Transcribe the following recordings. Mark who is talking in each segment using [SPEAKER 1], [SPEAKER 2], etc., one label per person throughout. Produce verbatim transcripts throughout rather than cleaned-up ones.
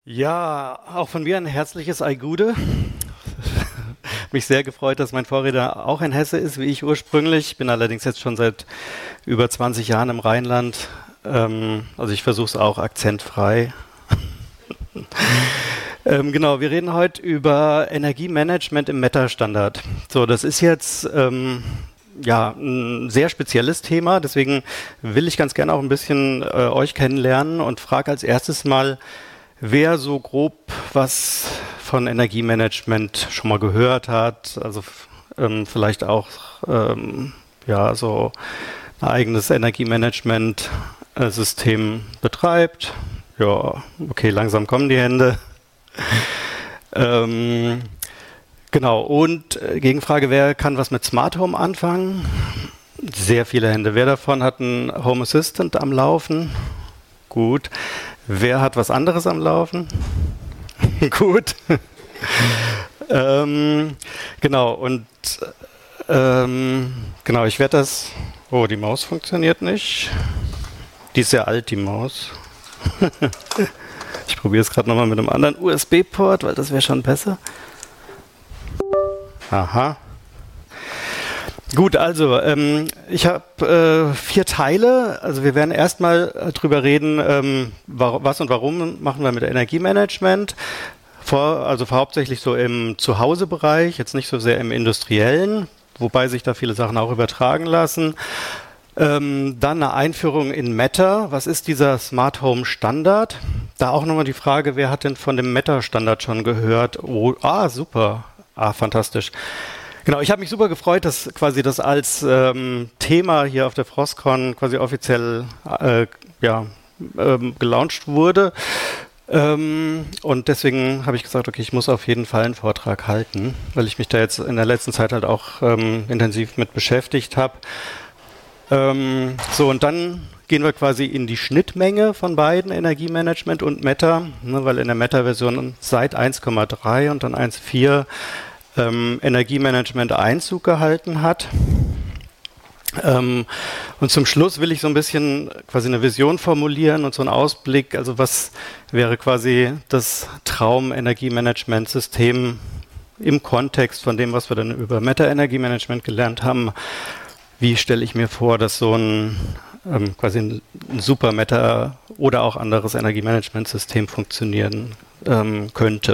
[SPEAKER 1] Ja, auch von mir ein herzliches Ei Gude. Mich sehr gefreut, dass mein Vorredner auch ein Hesse ist, wie ich ursprünglich. Ich bin allerdings jetzt schon seit über zwanzig Jahren im Rheinland. Ähm, also ich versuche es auch akzentfrei. ähm, genau, wir reden heute über Energiemanagement im Meta-Standard. So, das ist jetzt ähm, ja ein sehr spezielles Thema. Deswegen will ich ganz gerne auch ein bisschen äh, euch kennenlernen und frage als erstes mal, wer so grob was von Energiemanagement schon mal gehört hat, also ähm, vielleicht auch ähm, ja, so ein eigenes Energiemanagement-System betreibt. Ja, okay, langsam kommen die Hände. ähm, genau, und äh, Gegenfrage, wer kann was mit Smart Home anfangen? Sehr viele Hände. Wer davon hat einen Home Assistant am Laufen? Gut. Wer hat was anderes am Laufen? Gut. ähm, genau, und ähm, genau, ich werde das... Oh, die Maus funktioniert nicht. Die ist sehr alt, die Maus. Ich probiere es gerade nochmal mit einem anderen U S B-Port, weil das wäre schon besser. Aha. Gut, also ähm, ich habe äh, vier Teile. Also wir werden erstmal äh, drüber reden, ähm, wa- was und warum machen wir mit Energiemanagement. Vor, also hauptsächlich so im Zuhausebereich, jetzt nicht so sehr im industriellen, wobei sich da viele Sachen auch übertragen lassen. Ähm, dann eine Einführung in Meta. Was ist dieser Smart Home Standard? Da auch nochmal die Frage, wer hat denn von dem Meta Standard schon gehört? Oh, ah, super. Ah, fantastisch. Genau, ich habe mich super gefreut, dass quasi das als ähm, Thema hier auf der Frostcon quasi offiziell äh, ja, ähm, gelauncht wurde. Ähm, und deswegen habe ich gesagt, okay, ich muss auf jeden Fall einen Vortrag halten, weil ich mich da jetzt in der letzten Zeit halt auch ähm, intensiv mit beschäftigt habe. Ähm, so, und dann gehen wir quasi in die Schnittmenge von beiden, Energiemanagement und Meta, ne, weil in der Meta-Version seit eins Komma drei und dann eins Komma vier Ähm, Energiemanagement Einzug gehalten hat. Ähm, und zum Schluss will ich so ein bisschen quasi eine Vision formulieren und so einen Ausblick, also was wäre quasi das Traum-Energiemanagement-System im Kontext von dem, was wir dann über Meta-Energiemanagement gelernt haben. Wie stelle ich mir vor, dass so ein ähm, quasi ein, ein super Meta oder auch anderes Energiemanagement-System funktionieren ähm, könnte?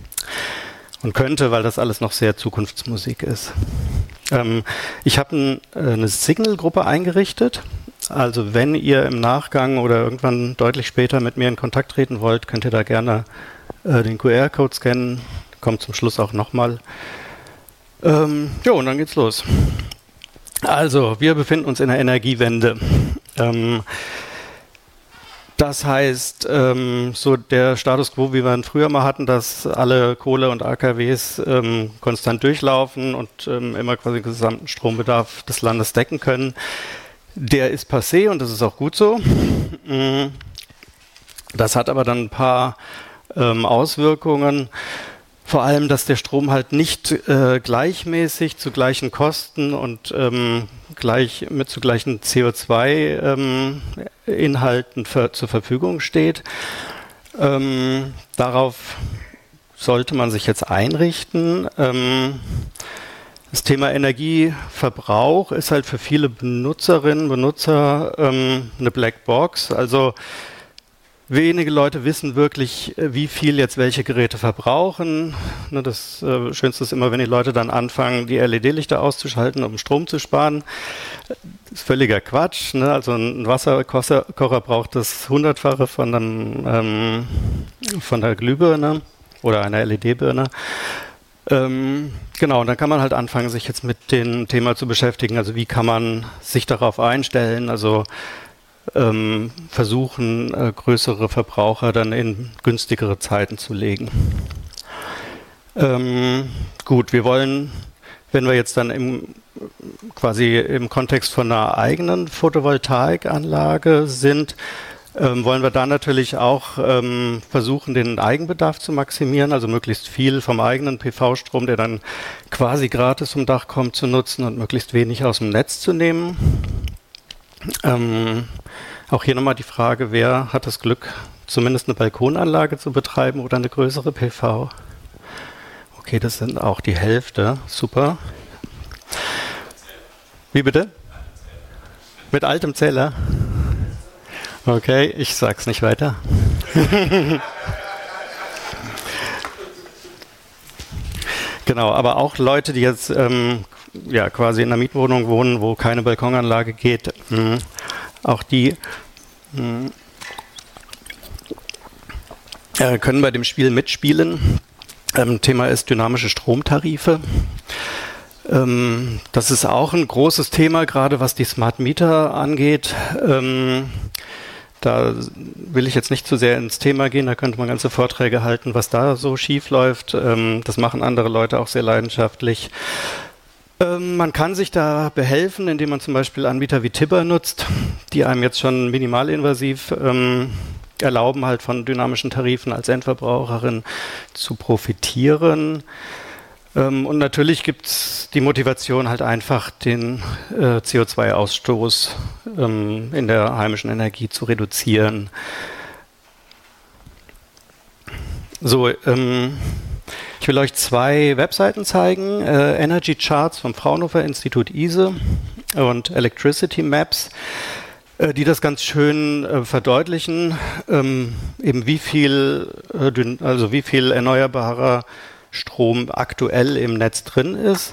[SPEAKER 1] Und könnte, weil das alles noch sehr Zukunftsmusik ist. Ähm, ich habe ein, äh, eine Signal-Gruppe eingerichtet. Also wenn ihr im Nachgang oder irgendwann deutlich später mit mir in Kontakt treten wollt, könnt ihr da gerne äh, den Q R-Code scannen. Kommt zum Schluss auch nochmal. Ähm, jo, und dann geht's los. Also, wir befinden uns in der Energiewende. Ähm, Das heißt, ähm, so der Status quo, wie wir ihn früher mal hatten, dass alle Kohle- und A K Ws ähm, konstant durchlaufen und ähm, immer quasi den gesamten Strombedarf des Landes decken können, der ist passé und das ist auch gut so. Das hat aber dann ein paar ähm, Auswirkungen. Vor allem, dass der Strom halt nicht äh, gleichmäßig zu gleichen Kosten und ähm, gleich mit zu gleichen C O zwei Inhalten für, zur Verfügung steht. Ähm, darauf sollte man sich jetzt einrichten. Ähm, das Thema Energieverbrauch ist halt für viele Benutzerinnen und Benutzer ähm, eine Blackbox. Also wenige Leute wissen wirklich, wie viel jetzt welche Geräte verbrauchen. Das äh, Schönste ist immer, wenn die Leute dann anfangen, die L E D-Lichter auszuschalten, um Strom zu sparen. Das ist völliger Quatsch. Ne? Also ein Wasserkocher braucht das Hundertfache von, einem, ähm, von der Glühbirne oder einer L E D-Birne. Ähm, genau, und dann kann man halt anfangen, sich jetzt mit dem Thema zu beschäftigen. Also wie kann man sich darauf einstellen? Also Ähm, versuchen, äh, größere Verbraucher dann in günstigere Zeiten zu legen. Ähm, gut, wir wollen, wenn wir jetzt dann im, quasi im Kontext von einer eigenen Photovoltaikanlage sind, ähm, wollen wir da natürlich auch ähm, versuchen, den Eigenbedarf zu maximieren, also möglichst viel vom eigenen P V-Strom, der dann quasi gratis vom Dach kommt, zu nutzen und möglichst wenig aus dem Netz zu nehmen. Ähm, auch hier nochmal die Frage, wer hat das Glück, zumindest eine Balkonanlage zu betreiben oder eine größere P V. Okay, das sind auch die Hälfte. Super. Wie bitte? Mit altem Zähler? Okay, ich sag's nicht weiter. Genau, aber auch Leute, die jetzt ähm, ja, quasi in einer Mietwohnung wohnen, wo keine Balkonanlage geht, mh, auch die mh, äh, können bei dem Spiel mitspielen. Ähm, Thema ist dynamische Stromtarife. Ähm, das ist auch ein großes Thema, gerade was die Smart Meter angeht. Ähm, Da will ich jetzt nicht zu sehr ins Thema gehen, da könnte man ganze Vorträge halten, was da so schief läuft. Ähm, das machen andere Leute auch sehr leidenschaftlich. Ähm, man kann sich da behelfen, indem man zum Beispiel Anbieter wie Tibber nutzt, die einem jetzt schon minimalinvasiv ähm, erlauben, halt von dynamischen Tarifen als Endverbraucherin zu profitieren. Ähm, und natürlich gibt es die Motivation, halt einfach den äh, C O zwei Ausstoß ähm, in der heimischen Energie zu reduzieren. So, ähm, ich will euch zwei Webseiten zeigen. Äh, Energy Charts vom Fraunhofer Institut I S E und Electricity Maps, äh, die das ganz schön äh, verdeutlichen, ähm, eben wie viel, äh, also wie viel erneuerbarer Strom aktuell im Netz drin ist.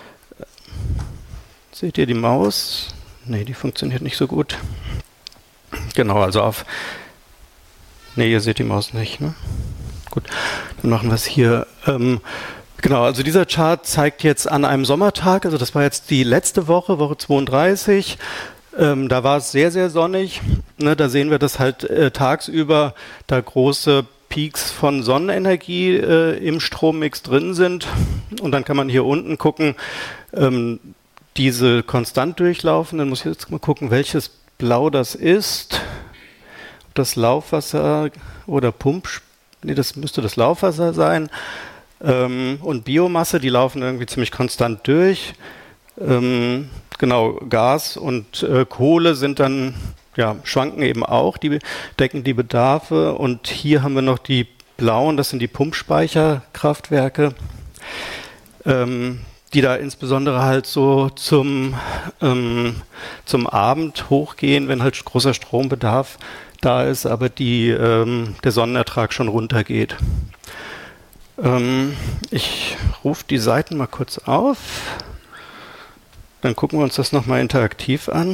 [SPEAKER 1] Seht ihr die Maus? Ne, die funktioniert nicht so gut. Genau, also auf... Ne, ihr seht die Maus nicht, ne? Gut, dann machen wir es hier. Ähm, genau, also dieser Chart zeigt jetzt an einem Sommertag, also das war jetzt die letzte Woche, Woche zweiunddreißig. Ähm, da war es sehr, sehr sonnig. Ne, da sehen wir, dass halt äh, tagsüber da große Peaks von Sonnenenergie äh, im Strommix drin sind. Und dann kann man hier unten gucken, ähm, diese konstant durchlaufen. Dann muss ich jetzt mal gucken, welches Blau das ist. Ob das Laufwasser oder Pump... Nee, das müsste das Laufwasser sein. Ähm, und Biomasse, die laufen irgendwie ziemlich konstant durch. Ähm, genau, Gas und äh, Kohle sind dann... Ja, schwanken eben auch, die decken die Bedarfe. Und hier haben wir noch die blauen, das sind die Pumpspeicherkraftwerke, ähm, die da insbesondere halt so zum, ähm, zum Abend hochgehen, wenn halt großer Strombedarf da ist, aber die, ähm, der Sonnenertrag schon runtergeht. Ähm, ich rufe die Seiten mal kurz auf, dann gucken wir uns das nochmal interaktiv an.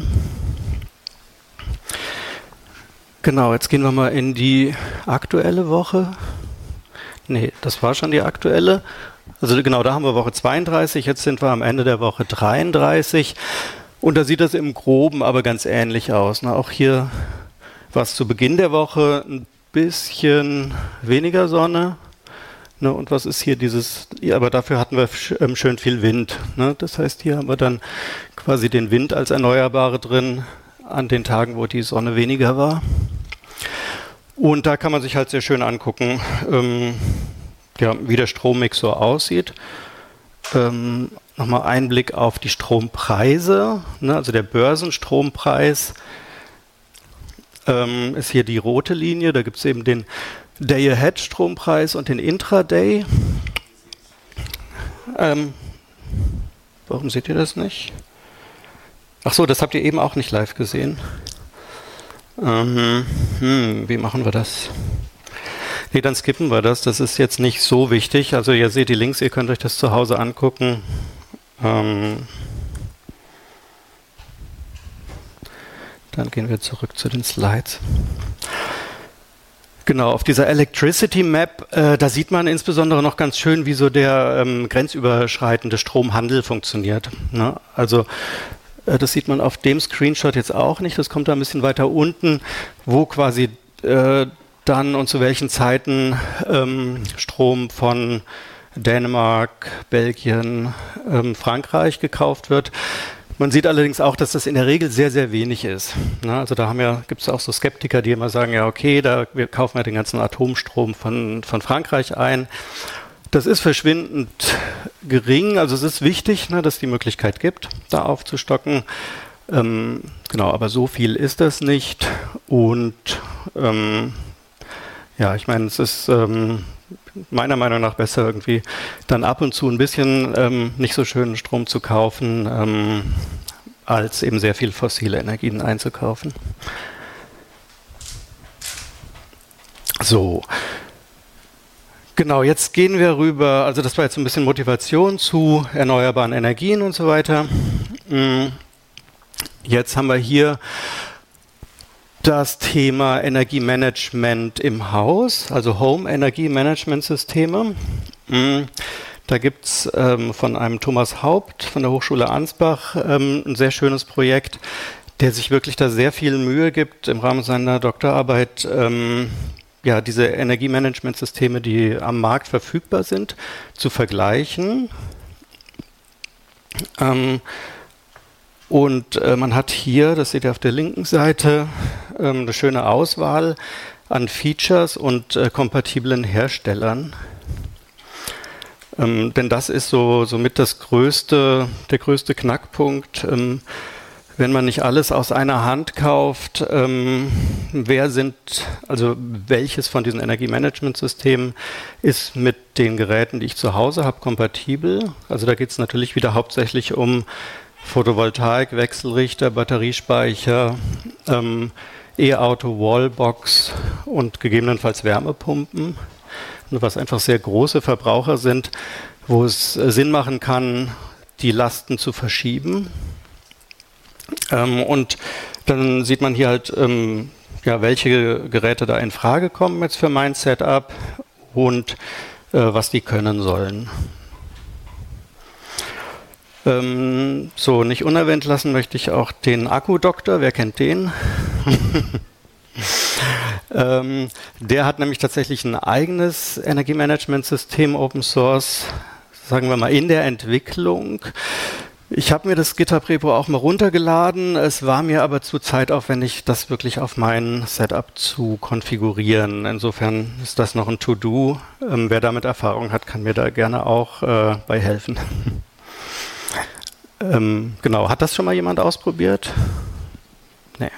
[SPEAKER 1] Genau, jetzt gehen wir mal in die aktuelle Woche. Nee, das war schon die aktuelle. Also genau, da haben wir Woche zweiunddreißig, jetzt sind wir am Ende der Woche dreiunddreißig. Und da sieht das im Groben aber ganz ähnlich aus. Na, auch hier war es zu Beginn der Woche ein bisschen weniger Sonne. Ne, und was ist hier dieses, ja, aber dafür hatten wir sch, ähm, schön viel Wind. Ne? Das heißt, hier haben wir dann quasi den Wind als Erneuerbare drin an den Tagen, wo die Sonne weniger war. Und da kann man sich halt sehr schön angucken, ähm, ja, wie der Strommix so aussieht. Ähm, Nochmal ein Blick auf die Strompreise, ne, also der Börsenstrompreis ähm, ist hier die rote Linie. Da gibt es eben den Day-Ahead-Strompreis und den Intraday. Ähm, warum seht ihr das nicht? Ach so, das habt ihr eben auch nicht live gesehen. Ähm, hm, wie machen wir das? Nee, dann skippen wir das. Das ist jetzt nicht so wichtig. Also ihr seht die Links, ihr könnt euch das zu Hause angucken. Ähm, dann gehen wir zurück zu den Slides. Genau, auf dieser Electricity Map, äh, da sieht man insbesondere noch ganz schön, wie so der ähm, grenzüberschreitende Stromhandel funktioniert. Ne? Also das sieht man auf dem Screenshot jetzt auch nicht. Das kommt da ein bisschen weiter unten, wo quasi äh, dann und zu welchen Zeiten ähm, Strom von Dänemark, Belgien, ähm, Frankreich gekauft wird. Man sieht allerdings auch, dass das in der Regel sehr, sehr wenig ist. Na, also da haben ja, gibt es auch so Skeptiker, die immer sagen, ja okay, da wir kaufen ja den ganzen Atomstrom von, von Frankreich ein. Das ist verschwindend gering, also es ist wichtig, ne, dass es die Möglichkeit gibt, da aufzustocken. Ähm, genau, aber so viel ist das nicht. Und ähm, Ja, ich meine, es ist ähm, meiner Meinung nach besser irgendwie dann ab und zu ein bisschen ähm, nicht so schönen Strom zu kaufen, ähm, als eben sehr viel fossile Energien einzukaufen. So. Genau, jetzt gehen wir rüber, also das war jetzt ein bisschen Motivation zu erneuerbaren Energien und so weiter. Jetzt haben wir hier das Thema Energiemanagement im Haus, also Home-Energiemanagementsysteme. Da gibt es ähm, von einem Thomas Haupt von der Hochschule Ansbach ähm, ein sehr schönes Projekt, der sich wirklich da sehr viel Mühe gibt, im Rahmen seiner Doktorarbeit ähm, ja, diese Energiemanagementsysteme, die am Markt verfügbar sind, zu vergleichen. Ähm, und äh, man hat hier, das seht ihr auf der linken Seite, ähm, eine schöne Auswahl an Features und äh, kompatiblen Herstellern. Ähm, denn das ist so somit das größte, der größte Knackpunkt. Ähm, wenn man nicht alles aus einer Hand kauft, ähm, wer sind, also welches von diesen Energiemanagementsystemen ist mit den Geräten, die ich zu Hause habe, kompatibel? Also da geht es natürlich wieder hauptsächlich um Photovoltaik, Wechselrichter, Batteriespeicher, ähm, E-Auto, Wallbox und gegebenenfalls Wärmepumpen, was einfach sehr große Verbraucher sind, wo es äh, Sinn machen kann, die Lasten zu verschieben. Ähm, und dann sieht man hier halt, ähm, ja, welche Geräte da in Frage kommen jetzt für mein Setup und äh, was die können sollen. Ähm, so, nicht unerwähnt lassen möchte ich auch den Akkudoktor. Wer kennt den? ähm, der hat nämlich tatsächlich ein eigenes Energiemanagementsystem, Open Source, sagen wir mal, in der Entwicklung. Ich habe mir das GitHub-Repo auch mal runtergeladen. Es war mir aber zu zeitaufwendig, das wirklich auf mein Setup zu konfigurieren. Insofern ist das noch ein To-Do. Ähm, wer damit Erfahrung hat, kann mir da gerne auch äh, bei helfen. ähm, genau, hat das schon mal jemand ausprobiert? Nee.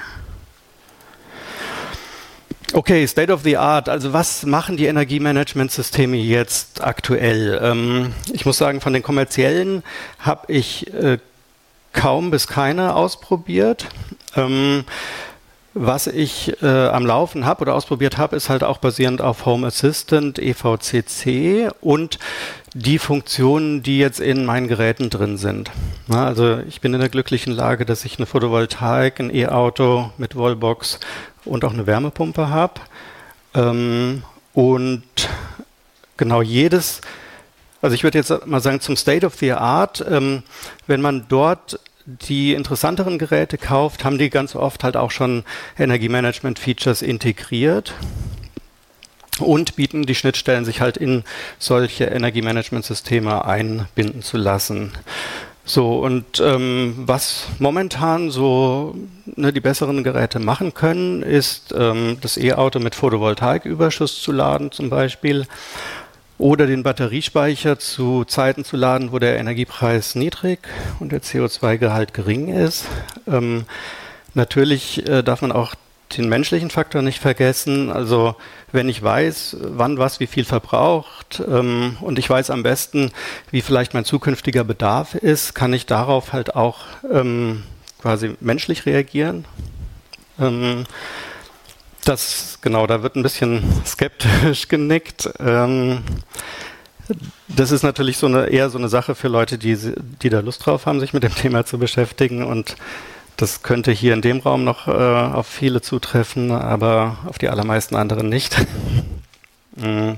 [SPEAKER 1] Okay, State of the Art. Also was machen die Energiemanagementsysteme jetzt aktuell? Ähm, ich muss sagen, von den kommerziellen habe ich äh, kaum bis keine ausprobiert. Ähm, was ich äh, am Laufen habe oder ausprobiert habe, ist halt auch basierend auf Home Assistant, E V C C und die Funktionen, die jetzt in meinen Geräten drin sind. Na, also ich bin in der glücklichen Lage, dass ich eine Photovoltaik, ein E-Auto mit Wallbox und auch eine Wärmepumpe habe. Ähm, und genau jedes, also ich würde jetzt mal sagen, zum State of the Art, ähm, wenn man dort die interessanteren Geräte kauft, haben die ganz oft halt auch schon Energiemanagement-Features integriert und bieten die Schnittstellen, sich halt in solche Energiemanagementsysteme einbinden zu lassen. So, und ähm, was momentan so ne, die besseren Geräte machen können, ist ähm, das E-Auto mit Photovoltaiküberschuss zu laden zum Beispiel oder den Batteriespeicher zu Zeiten zu laden, wo der Energiepreis niedrig und der C O zwei Gehalt gering ist. Ähm, natürlich äh, darf man auch den menschlichen Faktor nicht vergessen. Also wenn ich weiß, wann was wie viel verbraucht ähm, und ich weiß am besten, wie vielleicht mein zukünftiger Bedarf ist, kann ich darauf halt auch ähm, quasi menschlich reagieren. Ähm, das, genau, da wird ein bisschen skeptisch genickt. Ähm, das ist natürlich so eine, eher so eine Sache für Leute, die, die da Lust drauf haben, sich mit dem Thema zu beschäftigen, und das könnte hier in dem Raum noch äh, auf viele zutreffen, aber auf die allermeisten anderen nicht. mhm.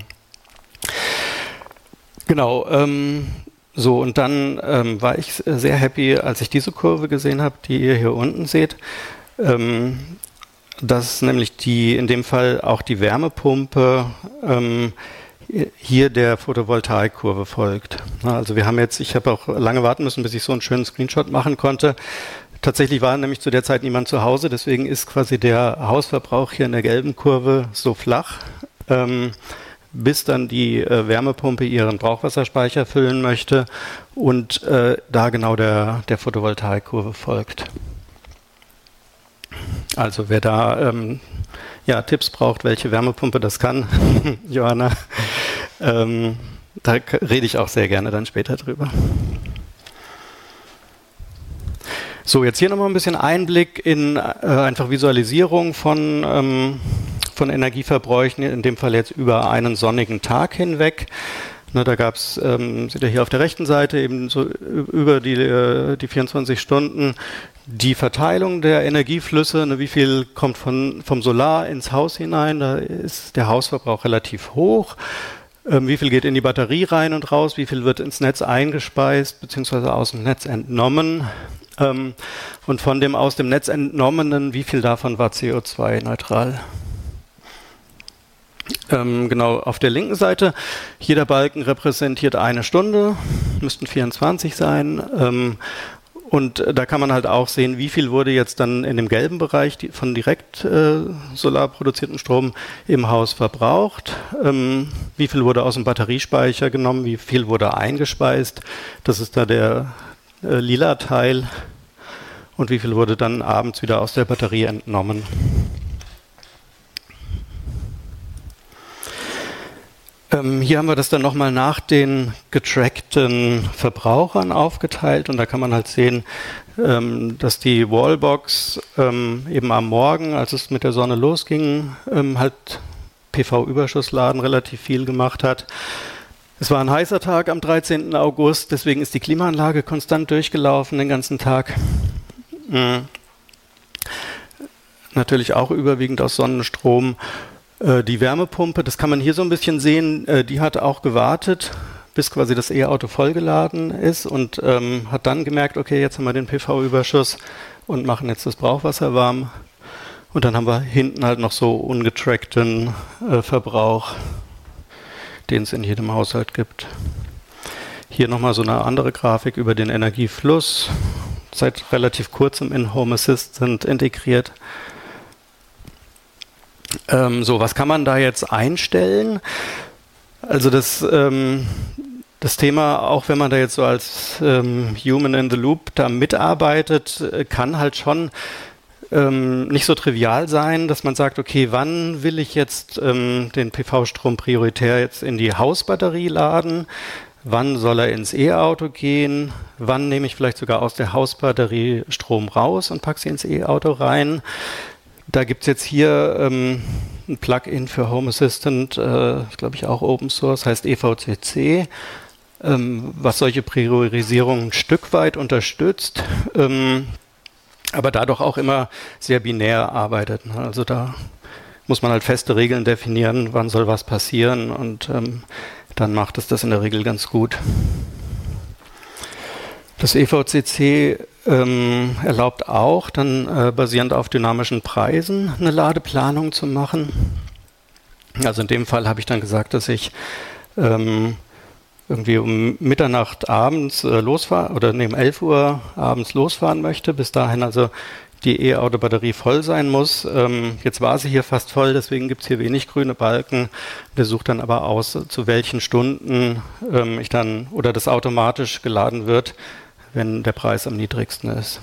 [SPEAKER 1] Genau. Ähm, so, und dann ähm, war ich sehr happy, als ich diese Kurve gesehen habe, die ihr hier unten seht, ähm, dass nämlich die, in dem Fall auch die Wärmepumpe ähm, hier der Photovoltaikkurve folgt. Also wir haben jetzt, ich habe auch lange warten müssen, bis ich so einen schönen Screenshot machen konnte. Tatsächlich war nämlich zu der Zeit niemand zu Hause, deswegen ist quasi der Hausverbrauch hier in der gelben Kurve so flach, ähm, bis dann die äh, Wärmepumpe ihren Brauchwasserspeicher füllen möchte und äh, da genau der, der Photovoltaikkurve folgt. Also wer da ähm, ja, Tipps braucht, welche Wärmepumpe das kann, Johanna, ähm, da rede ich auch sehr gerne dann später drüber. So, jetzt hier nochmal ein bisschen Einblick in äh, einfach Visualisierung von, ähm, von Energieverbräuchen, in dem Fall jetzt über einen sonnigen Tag hinweg. Ne, da gab es, ähm, seht ihr hier auf der rechten Seite, eben so über die, äh, die vierundzwanzig Stunden die Verteilung der Energieflüsse, ne, wie viel kommt von, vom Solar ins Haus hinein, da ist der Hausverbrauch relativ hoch. Ähm, wie viel geht in die Batterie rein und raus, wie viel wird ins Netz eingespeist, beziehungsweise aus dem Netz entnommen. Ähm, und von dem aus dem Netz entnommenen, wie viel davon war C O zwei neutral? Ähm, genau, auf der linken Seite, jeder Balken repräsentiert eine Stunde, müssten vierundzwanzig sein. Ähm, und da kann man halt auch sehen, wie viel wurde jetzt dann in dem gelben Bereich die, von direkt äh, solar produziertem Strom im Haus verbraucht, ähm, wie viel wurde aus dem Batteriespeicher genommen, wie viel wurde eingespeist, das ist da der äh, lila Teil, und wie viel wurde dann abends wieder aus der Batterie entnommen. Ähm, hier haben wir das dann nochmal nach den getrackten Verbrauchern aufgeteilt, und da kann man halt sehen, ähm, dass die Wallbox ähm, eben am Morgen, als es mit der Sonne losging, ähm, halt P V-Überschussladen relativ viel gemacht hat. Es war ein heißer Tag am dreizehnten August, deswegen ist die Klimaanlage konstant durchgelaufen den ganzen Tag. Mhm. Natürlich auch überwiegend aus Sonnenstrom. Die Wärmepumpe, das kann man hier so ein bisschen sehen, die hat auch gewartet, bis quasi das E-Auto vollgeladen ist, und ähm, hat dann gemerkt, okay, jetzt haben wir den P V-Überschuss und machen jetzt das Brauchwasser warm. Und dann haben wir hinten halt noch so ungetrackten äh, Verbrauch, den es in jedem Haushalt gibt. Hier nochmal so eine andere Grafik über den Energiefluss, seit relativ kurzem in Home Assistant integriert. Ähm, so, was kann man da jetzt einstellen? Also das, ähm, das Thema, auch wenn man da jetzt so als ähm, Human in the Loop da mitarbeitet, kann halt schon ähm, nicht so trivial sein, dass man sagt, okay, wann will ich jetzt ähm, den P V-Strom prioritär jetzt in die Hausbatterie laden? Wann soll er ins E-Auto gehen? Wann nehme ich vielleicht sogar aus der Hausbatterie Strom raus und packe sie ins E-Auto rein? Da gibt es jetzt hier ähm, ein Plugin für Home Assistant, äh, ich glaube ich auch Open Source, heißt E V C C, ähm, was solche Priorisierungen ein Stück weit unterstützt, ähm, aber dadurch auch immer sehr binär arbeitet. Also da muss man halt feste Regeln definieren, wann soll was passieren, und ähm, dann macht es das in der Regel ganz gut. Das E V C C ähm, erlaubt auch, dann äh, basierend auf dynamischen Preisen eine Ladeplanung zu machen. Also in dem Fall habe ich dann gesagt, dass ich ähm, irgendwie um Mitternacht abends äh, losfahren, oder neben elf Uhr abends losfahren möchte. Bis dahin also die E-Auto-Batterie voll sein muss. Ähm, jetzt war sie hier fast voll, deswegen gibt es hier wenig grüne Balken. Der sucht dann aber aus, zu welchen Stunden ähm, ich dann oder das automatisch geladen wird, wenn der Preis am niedrigsten ist.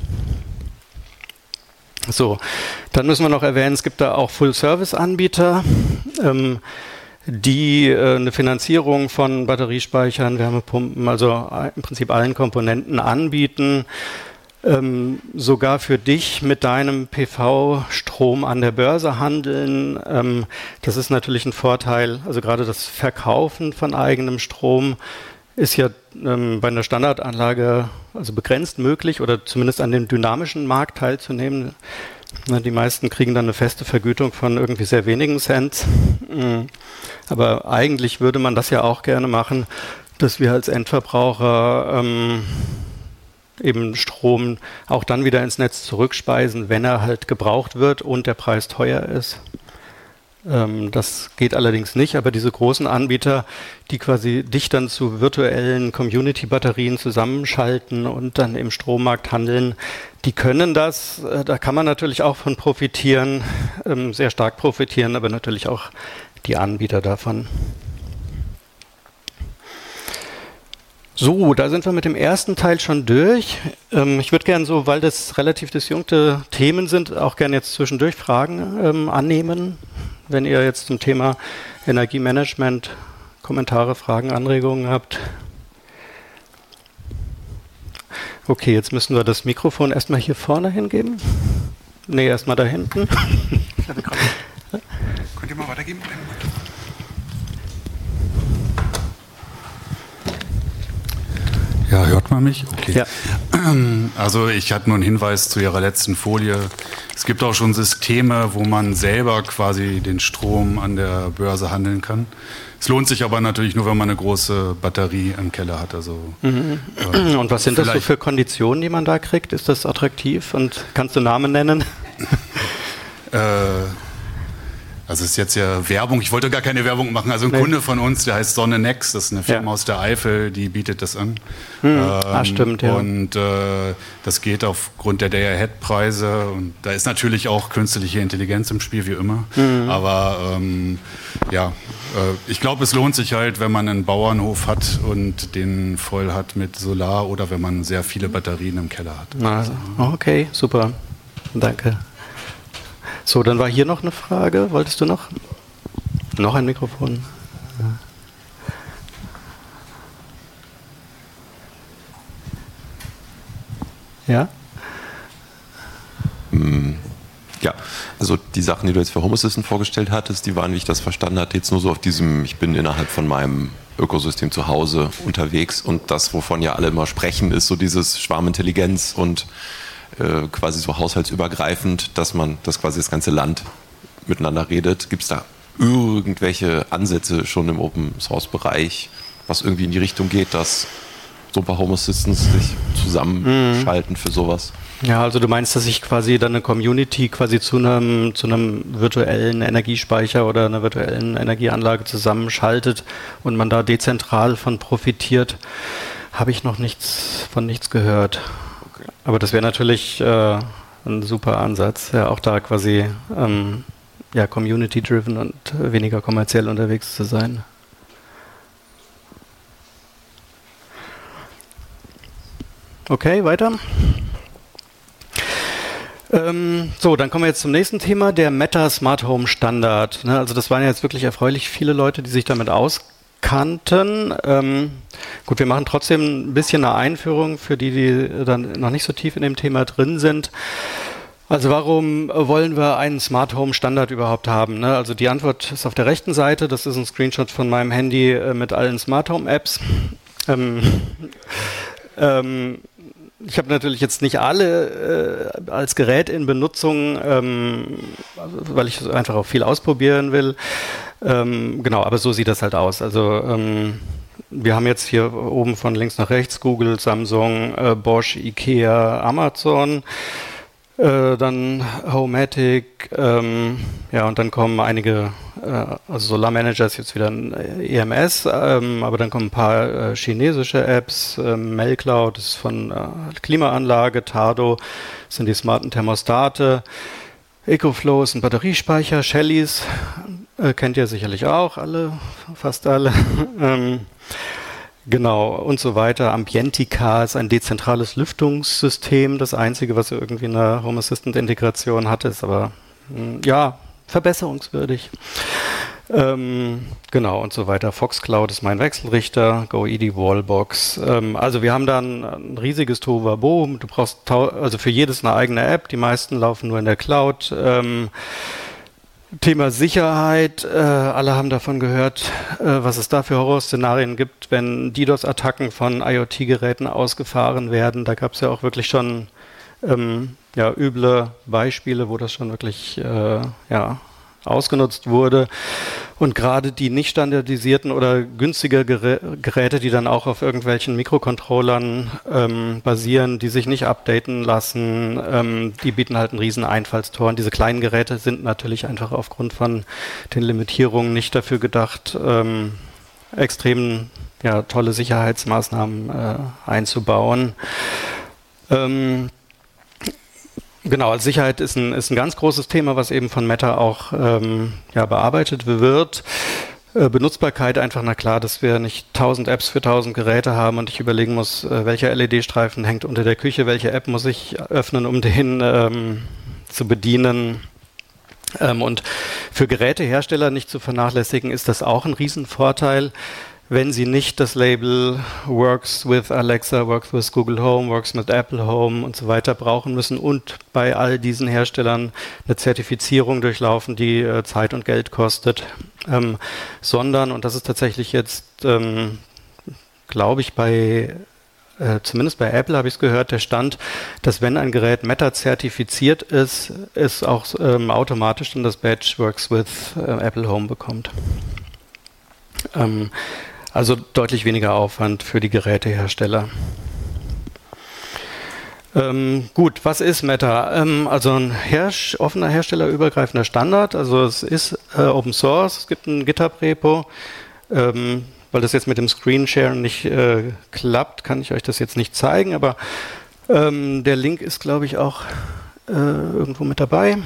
[SPEAKER 1] So, dann müssen wir noch erwähnen, es gibt da auch Full-Service-Anbieter, ähm, die äh, eine Finanzierung von Batteriespeichern, Wärmepumpen, also im Prinzip allen Komponenten anbieten, ähm, sogar für dich mit deinem P V-Strom an der Börse handeln. Ähm, das ist natürlich ein Vorteil, also gerade das Verkaufen von eigenem Strom ist ja ähm, bei einer Standardanlage also begrenzt möglich, oder zumindest an dem dynamischen Markt teilzunehmen. Na, die meisten kriegen dann eine feste Vergütung von irgendwie sehr wenigen Cent. Mhm. Aber eigentlich würde man das ja auch gerne machen, dass wir als Endverbraucher ähm, eben Strom auch dann wieder ins Netz zurückspeisen, wenn er halt gebraucht wird und der Preis teuer ist. Das geht allerdings nicht, aber diese großen Anbieter, die quasi dich dann zu virtuellen Community-Batterien zusammenschalten und dann im Strommarkt handeln, die können das. Da kann man natürlich auch von profitieren, sehr stark profitieren, aber natürlich auch die Anbieter davon. So, da sind wir mit dem ersten Teil schon durch. Ähm, ich würde gerne so, weil das relativ disjunkte Themen sind, auch gerne jetzt zwischendurch Fragen ähm, annehmen. Wenn ihr jetzt zum Thema Energiemanagement Kommentare, Fragen, Anregungen habt. Okay, jetzt müssen wir das Mikrofon erstmal hier vorne hingeben. Nee, erstmal da hinten.
[SPEAKER 2] Könnt ihr mal weitergeben? Ja, hört man mich? Okay.
[SPEAKER 1] Ja.
[SPEAKER 2] Also ich hatte nur einen Hinweis zu Ihrer letzten Folie. Es gibt auch schon Systeme, wo man selber quasi den Strom an der Börse handeln kann. Es lohnt sich aber natürlich nur, wenn man eine große Batterie im Keller hat. Also,
[SPEAKER 1] mhm. äh, Und was sind das so für Konditionen, die man da kriegt? Ist das attraktiv? Und kannst du Namen nennen?
[SPEAKER 2] äh, Also es ist jetzt ja Werbung, ich wollte gar keine Werbung machen, also ein nee. Kunde von uns, der heißt Sonnenex, das ist eine Firma ja. aus der Eifel, die bietet das an.
[SPEAKER 1] Hm. Ähm, ah, stimmt, ja.
[SPEAKER 2] Und äh, das geht aufgrund der Day-Ahead-Preise und da ist natürlich auch künstliche Intelligenz im Spiel, wie immer. Mhm. Aber ähm, ja, äh, ich glaube, es lohnt sich halt, wenn man einen Bauernhof hat und den voll hat mit Solar oder wenn man sehr viele Batterien im Keller hat.
[SPEAKER 1] Also, okay, super, danke. So, dann war hier noch eine Frage. Wolltest du noch? Noch ein Mikrofon? Ja?
[SPEAKER 3] Ja, also die Sachen, die du jetzt für Home Assistant vorgestellt hattest, die waren, wie ich das verstanden hatte, jetzt nur so auf diesem, ich bin innerhalb von meinem Ökosystem zu Hause unterwegs und das, wovon ja alle immer sprechen, ist so dieses Schwarmintelligenz und quasi so haushaltsübergreifend, dass man, dass quasi das ganze Land miteinander redet. Gibt es da irgendwelche Ansätze schon im Open-Source-Bereich, was irgendwie in die Richtung geht, dass so ein paar Home Assistants sich zusammenschalten mhm. für sowas?
[SPEAKER 1] Ja, also du meinst, dass sich quasi dann eine Community quasi zu einem, zu einem virtuellen Energiespeicher oder einer virtuellen Energieanlage zusammenschaltet und man da dezentral von profitiert? Habe ich noch nichts von nichts gehört. Aber das wäre natürlich äh, ein super Ansatz, ja auch da quasi ähm, ja, community-driven und weniger kommerziell unterwegs zu sein. Okay, weiter. Ähm, so, dann kommen wir jetzt zum nächsten Thema, der Meta Smart Home Standard. Ne, also das waren jetzt wirklich erfreulich viele Leute, die sich damit auskennen. Kannten. Ähm, gut, wir machen trotzdem ein bisschen eine Einführung für die, die dann noch nicht so tief in dem Thema drin sind. Also warum wollen wir einen Smart Home Standard überhaupt haben? Ne? Also die Antwort ist auf der rechten Seite. Das ist ein Screenshot von meinem Handy äh, mit allen Smart Home Apps. Ähm, ähm, Ich habe natürlich jetzt nicht alle äh, als Gerät in Benutzung, ähm, weil ich einfach auch viel ausprobieren will. Ähm, genau, aber so sieht das halt aus. Also ähm, wir haben jetzt hier oben von links nach rechts Google, Samsung, äh, Bosch, Ikea, Amazon, äh, dann Homematic, ähm, ja und dann kommen einige, äh, also Solar Manager ist jetzt wieder ein E M S, ähm, aber dann kommen ein paar äh, chinesische Apps, äh, Melcloud ist von äh, Klimaanlage, Tado sind die smarten Thermostate, EcoFlow ist ein Batteriespeicher, Shellys äh, kennt ihr sicherlich auch alle, fast alle. ähm, Genau, und so weiter. Ambientica ist ein dezentrales Lüftungssystem. Das einzige, was irgendwie eine Home Assistant-Integration hat, ist aber, mh, ja, verbesserungswürdig. Ähm, genau, und so weiter. Foxcloud ist mein Wechselrichter, GoED Wallbox. Ähm, also wir haben da ein, ein riesiges Tohuwabohu. Du brauchst tau- also für jedes eine eigene App. Die meisten laufen nur in der Cloud. Ähm, Thema Sicherheit, äh, alle haben davon gehört, äh, was es da für Horrorszenarien gibt, wenn DDoS-Attacken von IoT-Geräten ausgefahren werden. Da gab es ja auch wirklich schon ähm, ja, üble Beispiele, wo das schon wirklich äh, ja, ausgenutzt wurde. Und gerade die nicht standardisierten oder günstige Gerä- Geräte, die dann auch auf irgendwelchen Mikrocontrollern ähm, basieren, die sich nicht updaten lassen, ähm, die bieten halt einen riesen Einfallstor. Und diese kleinen Geräte sind natürlich einfach aufgrund von den Limitierungen nicht dafür gedacht, ähm, extrem ja, tolle Sicherheitsmaßnahmen äh, einzubauen. Ähm, Genau, also Sicherheit ist ein, ist ein ganz großes Thema, was eben von Meta auch ähm, ja, bearbeitet wird. äh, Benutzbarkeit einfach, na klar, dass wir nicht tausend Apps für tausend Geräte haben und ich überlegen muss, äh, welcher L E D-Streifen hängt unter der Küche, welche App muss ich öffnen, um den ähm, zu bedienen. Ähm, und für Gerätehersteller nicht zu vernachlässigen, ist das auch ein Riesenvorteil, wenn sie nicht das Label Works with Alexa, Works with Google Home, Works with Apple Home und so weiter brauchen müssen und bei all diesen Herstellern eine Zertifizierung durchlaufen, die äh, Zeit und Geld kostet, ähm, sondern, und das ist tatsächlich jetzt, ähm, glaube ich, bei Äh, zumindest bei Apple habe ich es gehört, der Stand, dass wenn ein Gerät Meta zertifiziert ist, es auch ähm, automatisch dann das Badge Works with äh, Apple Home bekommt. Ähm, also deutlich weniger Aufwand für die Gerätehersteller. Ähm, gut, was ist Meta? Ähm, also ein Herr- offener herstellerübergreifender Standard, also es ist äh, Open Source, es gibt ein GitHub-Repo. Ähm, Weil das jetzt mit dem Screensharen nicht äh, klappt, kann ich euch das jetzt nicht zeigen, aber ähm, der Link ist, glaube ich, auch äh, irgendwo mit dabei.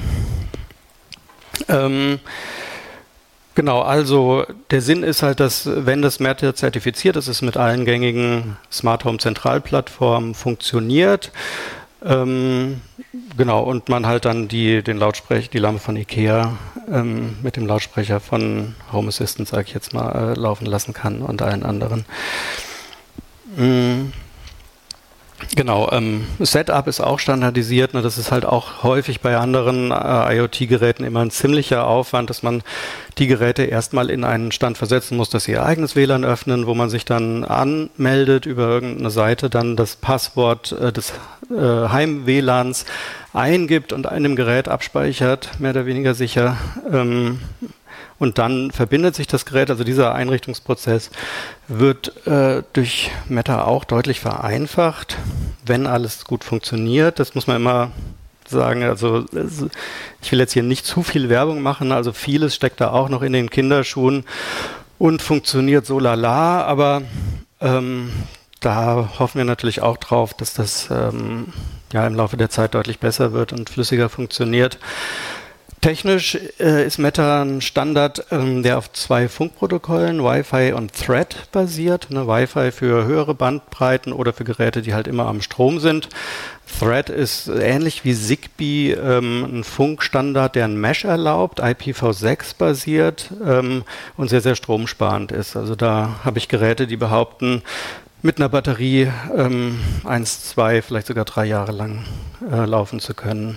[SPEAKER 1] Ähm, genau, also der Sinn ist halt, dass wenn das Meta zertifiziert ist, es mit allen gängigen Smart Home Zentralplattformen funktioniert. Ähm, genau, und man halt dann die, den Lautsprecher, die Lampe von IKEA ähm, mit dem Lautsprecher von Home Assistant, sage ich jetzt mal, äh, laufen lassen kann und allen anderen. Mhm. Genau, ähm, Setup ist auch standardisiert, ne, das ist halt auch häufig bei anderen äh, IoT-Geräten immer ein ziemlicher Aufwand, dass man die Geräte erstmal in einen Stand versetzen muss, dass sie ihr eigenes W L A N öffnen, wo man sich dann anmeldet über irgendeine Seite, dann das Passwort äh, des äh, Heim-W L A Ns eingibt und einem Gerät abspeichert, mehr oder weniger sicher. Ähm, Und dann verbindet sich das Gerät, also dieser Einrichtungsprozess wird äh, durch Meta auch deutlich vereinfacht, wenn alles gut funktioniert. Das muss man immer sagen, also ich will jetzt hier nicht zu viel Werbung machen, also vieles steckt da auch noch in den Kinderschuhen und funktioniert so lala, aber ähm, da hoffen wir natürlich auch drauf, dass das ähm, ja im Laufe der Zeit deutlich besser wird und flüssiger funktioniert. Technisch äh, ist Meta ein Standard, ähm, der auf zwei Funkprotokollen, Wi-Fi und Thread basiert. Ne, Wi-Fi für höhere Bandbreiten oder für Geräte, die halt immer am Strom sind. Thread ist ähnlich wie Zigbee ähm, ein Funkstandard, der ein Mesh erlaubt, I P v sechs basiert ähm, und sehr, sehr stromsparend ist. Also da habe ich Geräte, die behaupten, mit einer Batterie ähm, eins, zwei, vielleicht sogar drei Jahre lang äh, laufen zu können.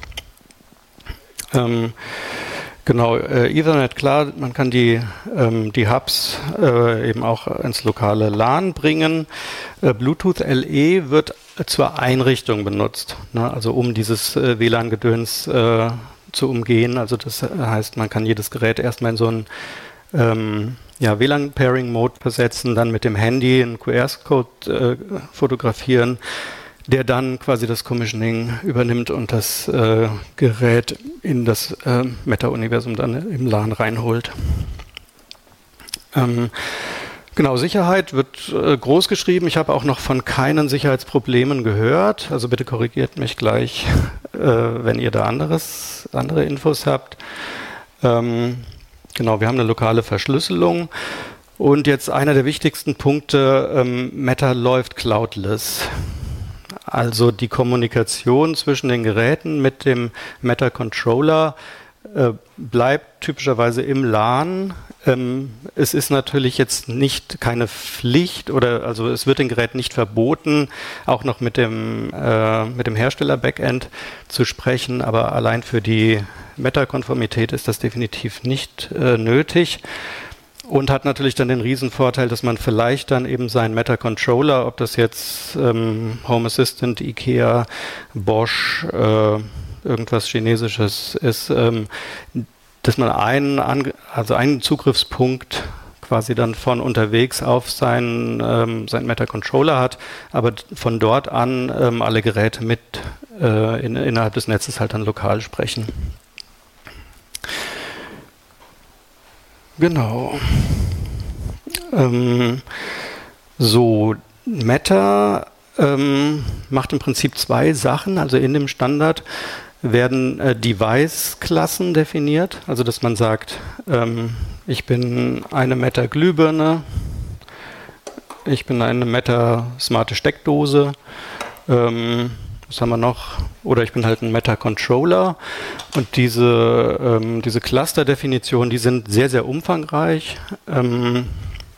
[SPEAKER 1] Ähm, genau, äh, Ethernet, klar, man kann die, ähm, die Hubs äh, eben auch ins lokale LAN bringen. Äh, Bluetooth L E wird zur Einrichtung benutzt, ne? Also um dieses äh, W L A N-Gedöns äh, zu umgehen. Also das heißt, man kann jedes Gerät erstmal in so einen ähm, ja, W L A N-Pairing-Mode versetzen, dann mit dem Handy einen Q R-Code äh, fotografieren, der dann quasi das Commissioning übernimmt und das äh, Gerät in das äh, Meta-Universum dann im LAN reinholt. Ähm, genau, Sicherheit wird äh, groß geschrieben. Ich habe auch noch von keinen Sicherheitsproblemen gehört. Also bitte korrigiert mich gleich, äh, wenn ihr da anderes, andere Infos habt. Ähm, genau, wir haben eine lokale Verschlüsselung. Und jetzt einer der wichtigsten Punkte, ähm, Meta läuft cloudless. Also die Kommunikation zwischen den Geräten mit dem Meta-Controller äh, bleibt typischerweise im LAN. Ähm, es ist natürlich jetzt nicht keine Pflicht oder also es wird den Geräten nicht verboten, auch noch mit dem, äh, mit dem Hersteller-Backend zu sprechen, aber allein für die Meta-Konformität ist das definitiv nicht äh, nötig. Und hat natürlich dann den Riesenvorteil, dass man vielleicht dann eben seinen Meta-Controller, ob das jetzt ähm, Home Assistant, IKEA, Bosch, äh, irgendwas Chinesisches ist, ähm, dass man einen, Ange- also einen Zugriffspunkt quasi dann von unterwegs auf seinen, ähm, seinen Meta-Controller hat, aber von dort an ähm, alle Geräte mit äh, in, innerhalb des Netzes halt dann lokal sprechen. Genau. Ähm, so, Meta ähm, macht im Prinzip zwei Sachen. Also in dem Standard werden äh, Device-Klassen definiert, also dass man sagt, ähm, ich bin eine Meta-Glühbirne, ich bin eine Meta-smarte Steckdose, ähm, was haben wir noch? Oder ich bin halt ein Meta-Controller. Und diese, ähm, diese Cluster-Definitionen, die sind sehr, sehr umfangreich. Ähm,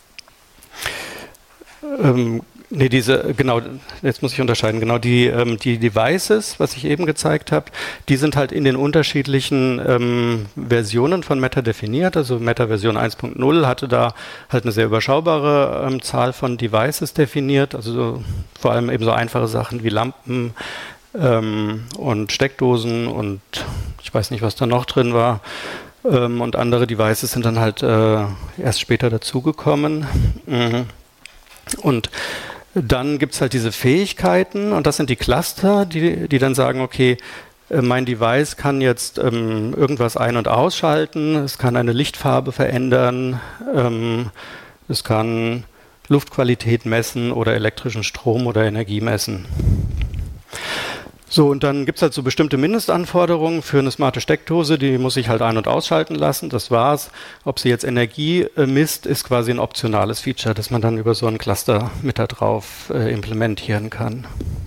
[SPEAKER 1] ähm, Nee, diese, genau, jetzt muss ich unterscheiden, genau, die, ähm, die Devices, was ich eben gezeigt habe, die sind halt in den unterschiedlichen ähm, Versionen von Meta definiert. Also Meta Version eins Punkt null hatte da halt eine sehr überschaubare ähm, Zahl von Devices definiert, also so, vor allem eben so einfache Sachen wie Lampen ähm, und Steckdosen und ich weiß nicht, was da noch drin war. Ähm, und andere Devices sind dann halt äh, erst später dazugekommen. Mhm. Und dann gibt es halt diese Fähigkeiten und das sind die Cluster, die, die dann sagen, okay, äh, mein Device kann jetzt ähm, irgendwas ein- und ausschalten, es kann eine Lichtfarbe verändern, ähm, es kann Luftqualität messen oder elektrischen Strom oder Energie messen. So, und dann gibt es halt so bestimmte Mindestanforderungen für eine smarte Steckdose, die muss ich halt ein- und ausschalten lassen, das war's. Ob sie jetzt Energie äh, misst, ist quasi ein optionales Feature, das man dann über so ein Cluster mit da drauf äh, implementieren kann.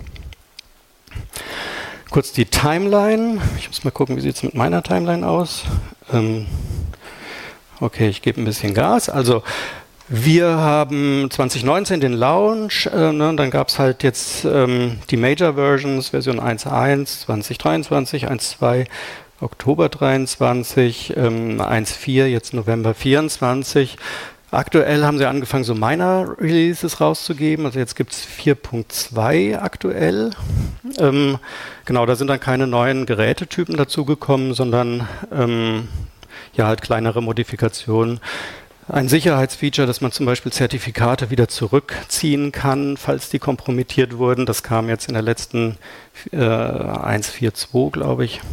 [SPEAKER 1] Kurz die Timeline, ich muss mal gucken, wie sieht es mit meiner Timeline aus. Ähm, okay, ich gebe ein bisschen Gas, also wir haben zwanzig neunzehn den Launch, äh, ne, dann gab es halt jetzt ähm, die Major Versions, Version eins Punkt eins, zwanzig dreiundzwanzig, eins Punkt zwei, Oktober dreiundzwanzig, ähm, eins Punkt vier, jetzt November vierundzwanzig. Aktuell haben sie angefangen, so Minor Releases rauszugeben, also jetzt gibt es vier Punkt zwei aktuell. Ähm, genau, da sind dann keine neuen Gerätetypen dazugekommen, sondern ähm, ja halt kleinere Modifikationen. Ein Sicherheitsfeature, dass man zum Beispiel Zertifikate wieder zurückziehen kann, falls die kompromittiert wurden. Das kam jetzt in der letzten äh, eins Punkt vier Punkt zwei, glaube ich.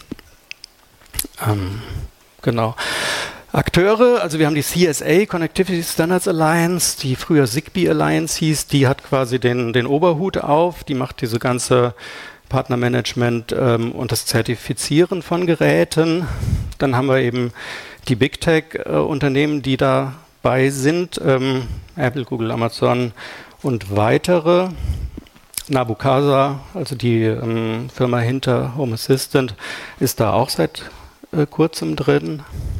[SPEAKER 1] Ähm, genau. Akteure, also wir haben die C S A, Connectivity Standards Alliance, die früher Zigbee Alliance hieß, die hat quasi den, den Oberhut auf, die macht diese ganze Partnermanagement ähm, und das Zertifizieren von Geräten. Dann haben wir eben die Big Tech-Unternehmen, äh, die dabei sind, ähm, Apple, Google, Amazon und weitere. Nabu Casa, also die ähm, Firma hinter Home Assistant, ist da auch seit äh, kurzem drin.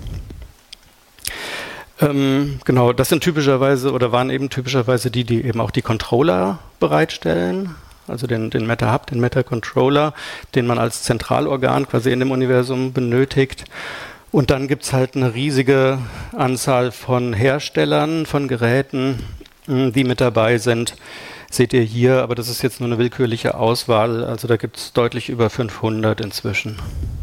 [SPEAKER 1] Ähm, genau, das sind typischerweise oder waren eben typischerweise die, die eben auch die Controller bereitstellen. Also den, den Meta Hub, den Meta Controller, den man als Zentralorgan quasi in dem Universum benötigt. Und dann gibt es halt eine riesige Anzahl von Herstellern, von Geräten, die mit dabei sind. Seht ihr hier, aber das ist jetzt nur eine willkürliche Auswahl. Also da gibt es deutlich über fünfhundert inzwischen.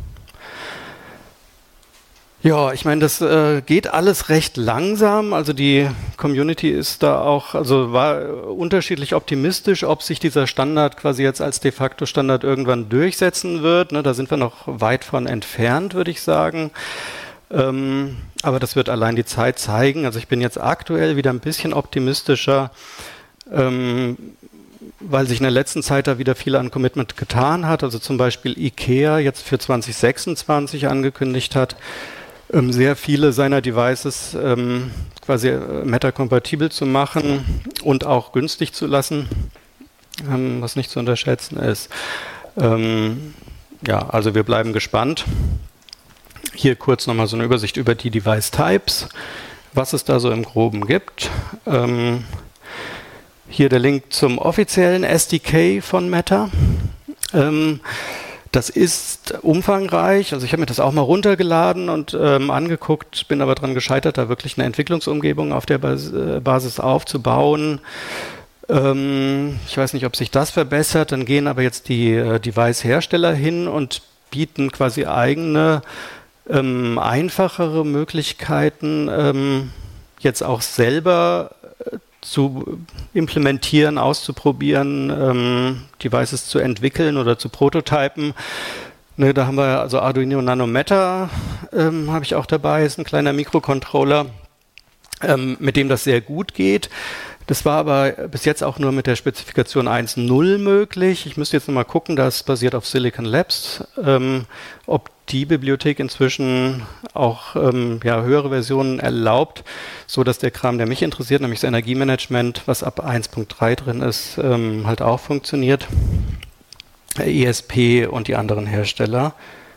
[SPEAKER 1] Ja, ich meine, das äh, geht alles recht langsam. Also die Community ist da auch, also war unterschiedlich optimistisch, ob sich dieser Standard quasi jetzt als de facto Standard irgendwann durchsetzen wird. Ne, da sind wir noch weit von entfernt, würde ich sagen. Ähm, aber das wird allein die Zeit zeigen. Also ich bin jetzt aktuell wieder ein bisschen optimistischer, ähm, weil sich in der letzten Zeit da wieder viel an Commitment getan hat. Also zum Beispiel IKEA jetzt für zwanzig sechsundzwanzig angekündigt hat, ähm, sehr viele seiner Devices ähm, quasi äh, Meta-kompatibel zu machen und auch günstig zu lassen, ähm, was nicht zu unterschätzen ist. Ähm, ja, also wir bleiben gespannt. Hier kurz nochmal so eine Übersicht über die Device-Types, was es da so im Groben gibt. Ähm, hier der Link zum offiziellen S D K von Meta. Ähm, das ist umfangreich, also ich habe mir das auch mal runtergeladen und ähm, angeguckt, bin aber daran gescheitert, da wirklich eine Entwicklungsumgebung auf der Bas- äh, Basis aufzubauen. Ähm, ich weiß nicht, ob sich das verbessert, dann gehen aber jetzt die äh, Device-Hersteller hin und bieten quasi eigene, ähm, einfachere Möglichkeiten, ähm, jetzt auch selber äh, zu implementieren, auszuprobieren, ähm, Devices zu entwickeln oder zu prototypen. Ne, da haben wir also Arduino Nano Meta, ähm, habe ich auch dabei, ist ein kleiner Mikrocontroller, ähm, mit dem das sehr gut geht. Das war aber bis jetzt auch nur mit der Spezifikation eins Punkt null möglich. Ich müsste jetzt nochmal gucken, das basiert auf Silicon Labs, ähm, ob die Bibliothek inzwischen auch ähm, ja, höhere Versionen erlaubt, so dass der Kram, der mich interessiert, nämlich das Energiemanagement, was ab eins Punkt drei drin ist, ähm, halt auch funktioniert. E S P und die anderen Hersteller.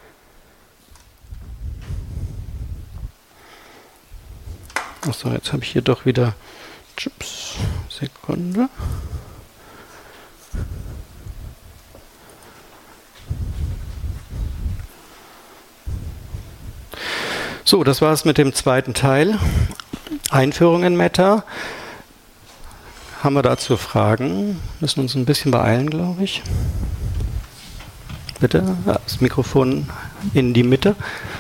[SPEAKER 1] Achso, jetzt habe ich hier doch wieder Chips. Sekunde. So, das war es mit dem zweiten Teil. Einführung in Meta. Haben wir dazu Fragen? Müssen uns ein bisschen beeilen, glaube ich. Bitte, das Mikrofon in die Mitte.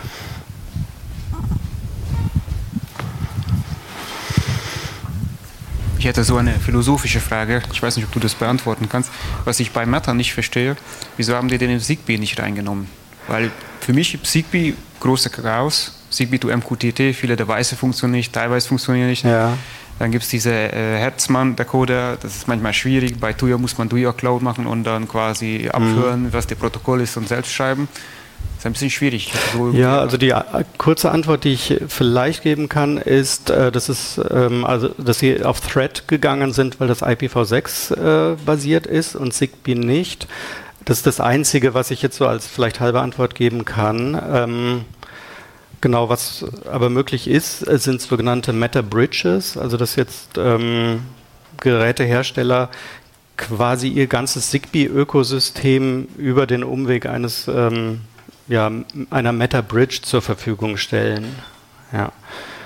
[SPEAKER 4] Ich hätte so eine philosophische Frage, ich weiß nicht, ob du das beantworten kannst. Was ich bei Meta nicht verstehe, wieso haben die den Zigbee nicht reingenommen? Weil für mich Zigbee, großer Chaos, Zigbee to M Q T T, viele Devices funktionieren nicht, teilweise funktionieren nicht.
[SPEAKER 1] Ja.
[SPEAKER 4] Dann gibt es diese äh, Herzmann-Decoder, das ist manchmal schwierig. Bei Tuya muss man Tuya Cloud machen und dann quasi abhören, mhm. was das Protokoll ist und selbst schreiben. Das ist ein bisschen schwierig. So
[SPEAKER 1] ja, also die äh, kurze Antwort, die ich vielleicht geben kann, ist, äh, dass, es, ähm, also, dass sie auf Thread gegangen sind, weil das I P v sechs äh, basiert ist und Zigbee nicht. Das ist das Einzige, was ich jetzt so als vielleicht halbe Antwort geben kann. Ähm, Genau, was aber möglich ist, sind sogenannte Meta-Bridges, also dass jetzt ähm, Gerätehersteller quasi ihr ganzes Zigbee-Ökosystem über den Umweg eines ähm, ja, einer Meta-Bridge zur Verfügung stellen. Ja.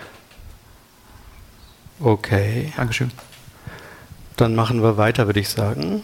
[SPEAKER 1] Okay.
[SPEAKER 4] Dankeschön.
[SPEAKER 1] Dann machen wir weiter, würde ich sagen.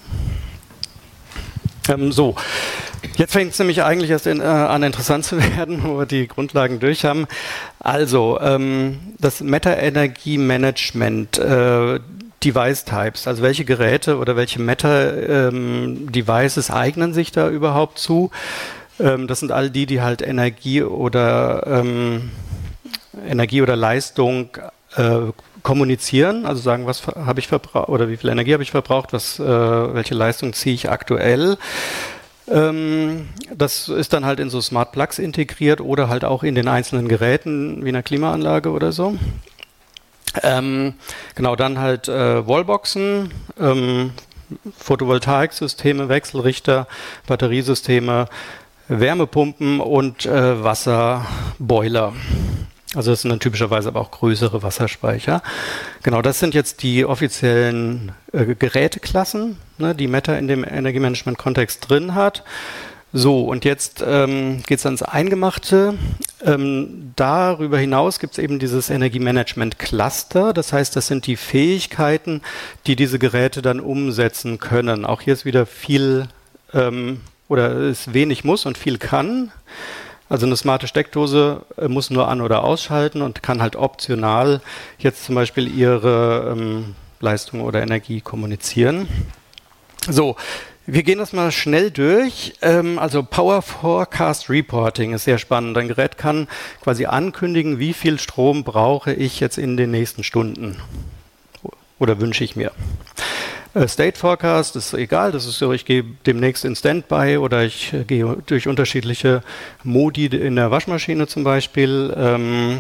[SPEAKER 1] Ähm, so. Jetzt fängt es nämlich eigentlich erst in, äh, an interessant zu werden, wo wir die Grundlagen durch haben. Also, ähm, das Meta-Energie-Management, äh, Device-Types, also welche Geräte oder welche Meta-Devices ähm, eignen sich da überhaupt zu? Ähm, das sind all die, die halt Energie oder, ähm, Energie oder Leistung äh, kommunizieren, also sagen, was habe ich verbraucht oder wie viel Energie habe ich verbraucht, was, äh, welche Leistung ziehe ich aktuell. Ähm, das ist dann halt in so Smart Plugs integriert oder halt auch in den einzelnen Geräten wie einer Klimaanlage oder so. Ähm, genau, dann halt äh, Wallboxen, ähm, Photovoltaiksysteme, Wechselrichter, Batteriesysteme, Wärmepumpen und äh, Wasserboiler. Also das sind dann typischerweise aber auch größere Wasserspeicher. Genau, das sind jetzt die offiziellen äh, Geräteklassen, ne, die Meta in dem Energiemanagement-Kontext drin hat. So, und jetzt ähm, geht es ans Eingemachte. Ähm, darüber hinaus gibt es eben dieses Energiemanagement-Cluster. Das heißt, das sind die Fähigkeiten, die diese Geräte dann umsetzen können. Auch hier ist wieder viel ähm, oder ist wenig muss und viel kann. Also eine smarte Steckdose äh, muss nur an- oder ausschalten und kann halt optional jetzt zum Beispiel ihre ähm, Leistung oder Energie kommunizieren. So, wir gehen das mal schnell durch. Ähm, also Power Forecast Reporting ist sehr spannend. Ein Gerät kann quasi ankündigen, wie viel Strom brauche ich jetzt in den nächsten Stunden oder wünsche ich mir. State Forecast ist egal, das ist so, ich gehe demnächst in Standby oder ich äh, gehe durch unterschiedliche Modi in der Waschmaschine zum Beispiel. Ähm,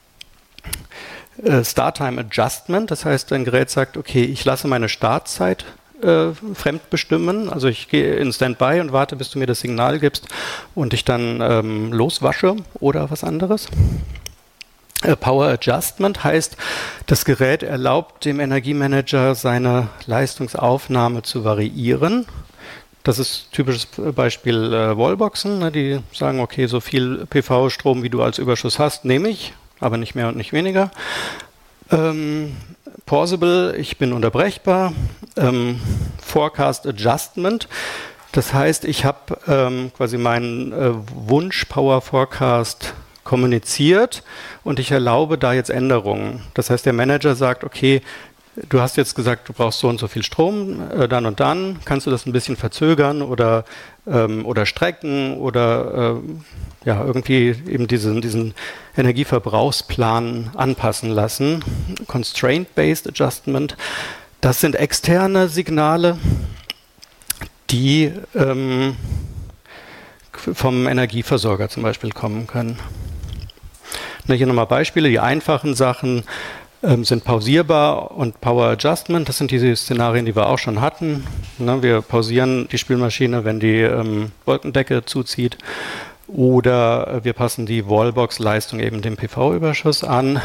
[SPEAKER 1] äh, Start-Time Adjustment, das heißt, ein Gerät sagt, okay, ich lasse meine Startzeit äh, fremd bestimmen, also ich gehe in Standby und warte, bis du mir das Signal gibst und ich dann ähm, loswasche oder was anderes. Power Adjustment heißt, das Gerät erlaubt dem Energiemanager seine Leistungsaufnahme zu variieren. Das ist typisches Beispiel äh, Wallboxen, ne, die sagen, okay, so viel P V-Strom, wie du als Überschuss hast, nehme ich, aber nicht mehr und nicht weniger. Ähm, Pausable, ich bin unterbrechbar. Ähm, Forecast Adjustment, das heißt, ich habe ähm, quasi meinen äh, Wunsch Power Forecast kommuniziert und ich erlaube da jetzt Änderungen. Das heißt, der Manager sagt, okay, du hast jetzt gesagt, du brauchst so und so viel Strom, äh, dann und dann, kannst du das ein bisschen verzögern oder, ähm, oder strecken oder äh, ja, irgendwie eben diesen, diesen Energieverbrauchsplan anpassen lassen. Constraint-Based Adjustment, Das sind externe Signale, die ähm, vom Energieversorger zum Beispiel kommen können. Na, hier nochmal Beispiele. Die einfachen Sachen ähm, sind pausierbar und Power Adjustment. Das sind diese Szenarien, die wir auch schon hatten. Na, wir pausieren die Spülmaschine, wenn die ähm, Wolkendecke zuzieht. Oder wir passen die Wallbox-Leistung eben dem P V-Überschuss an.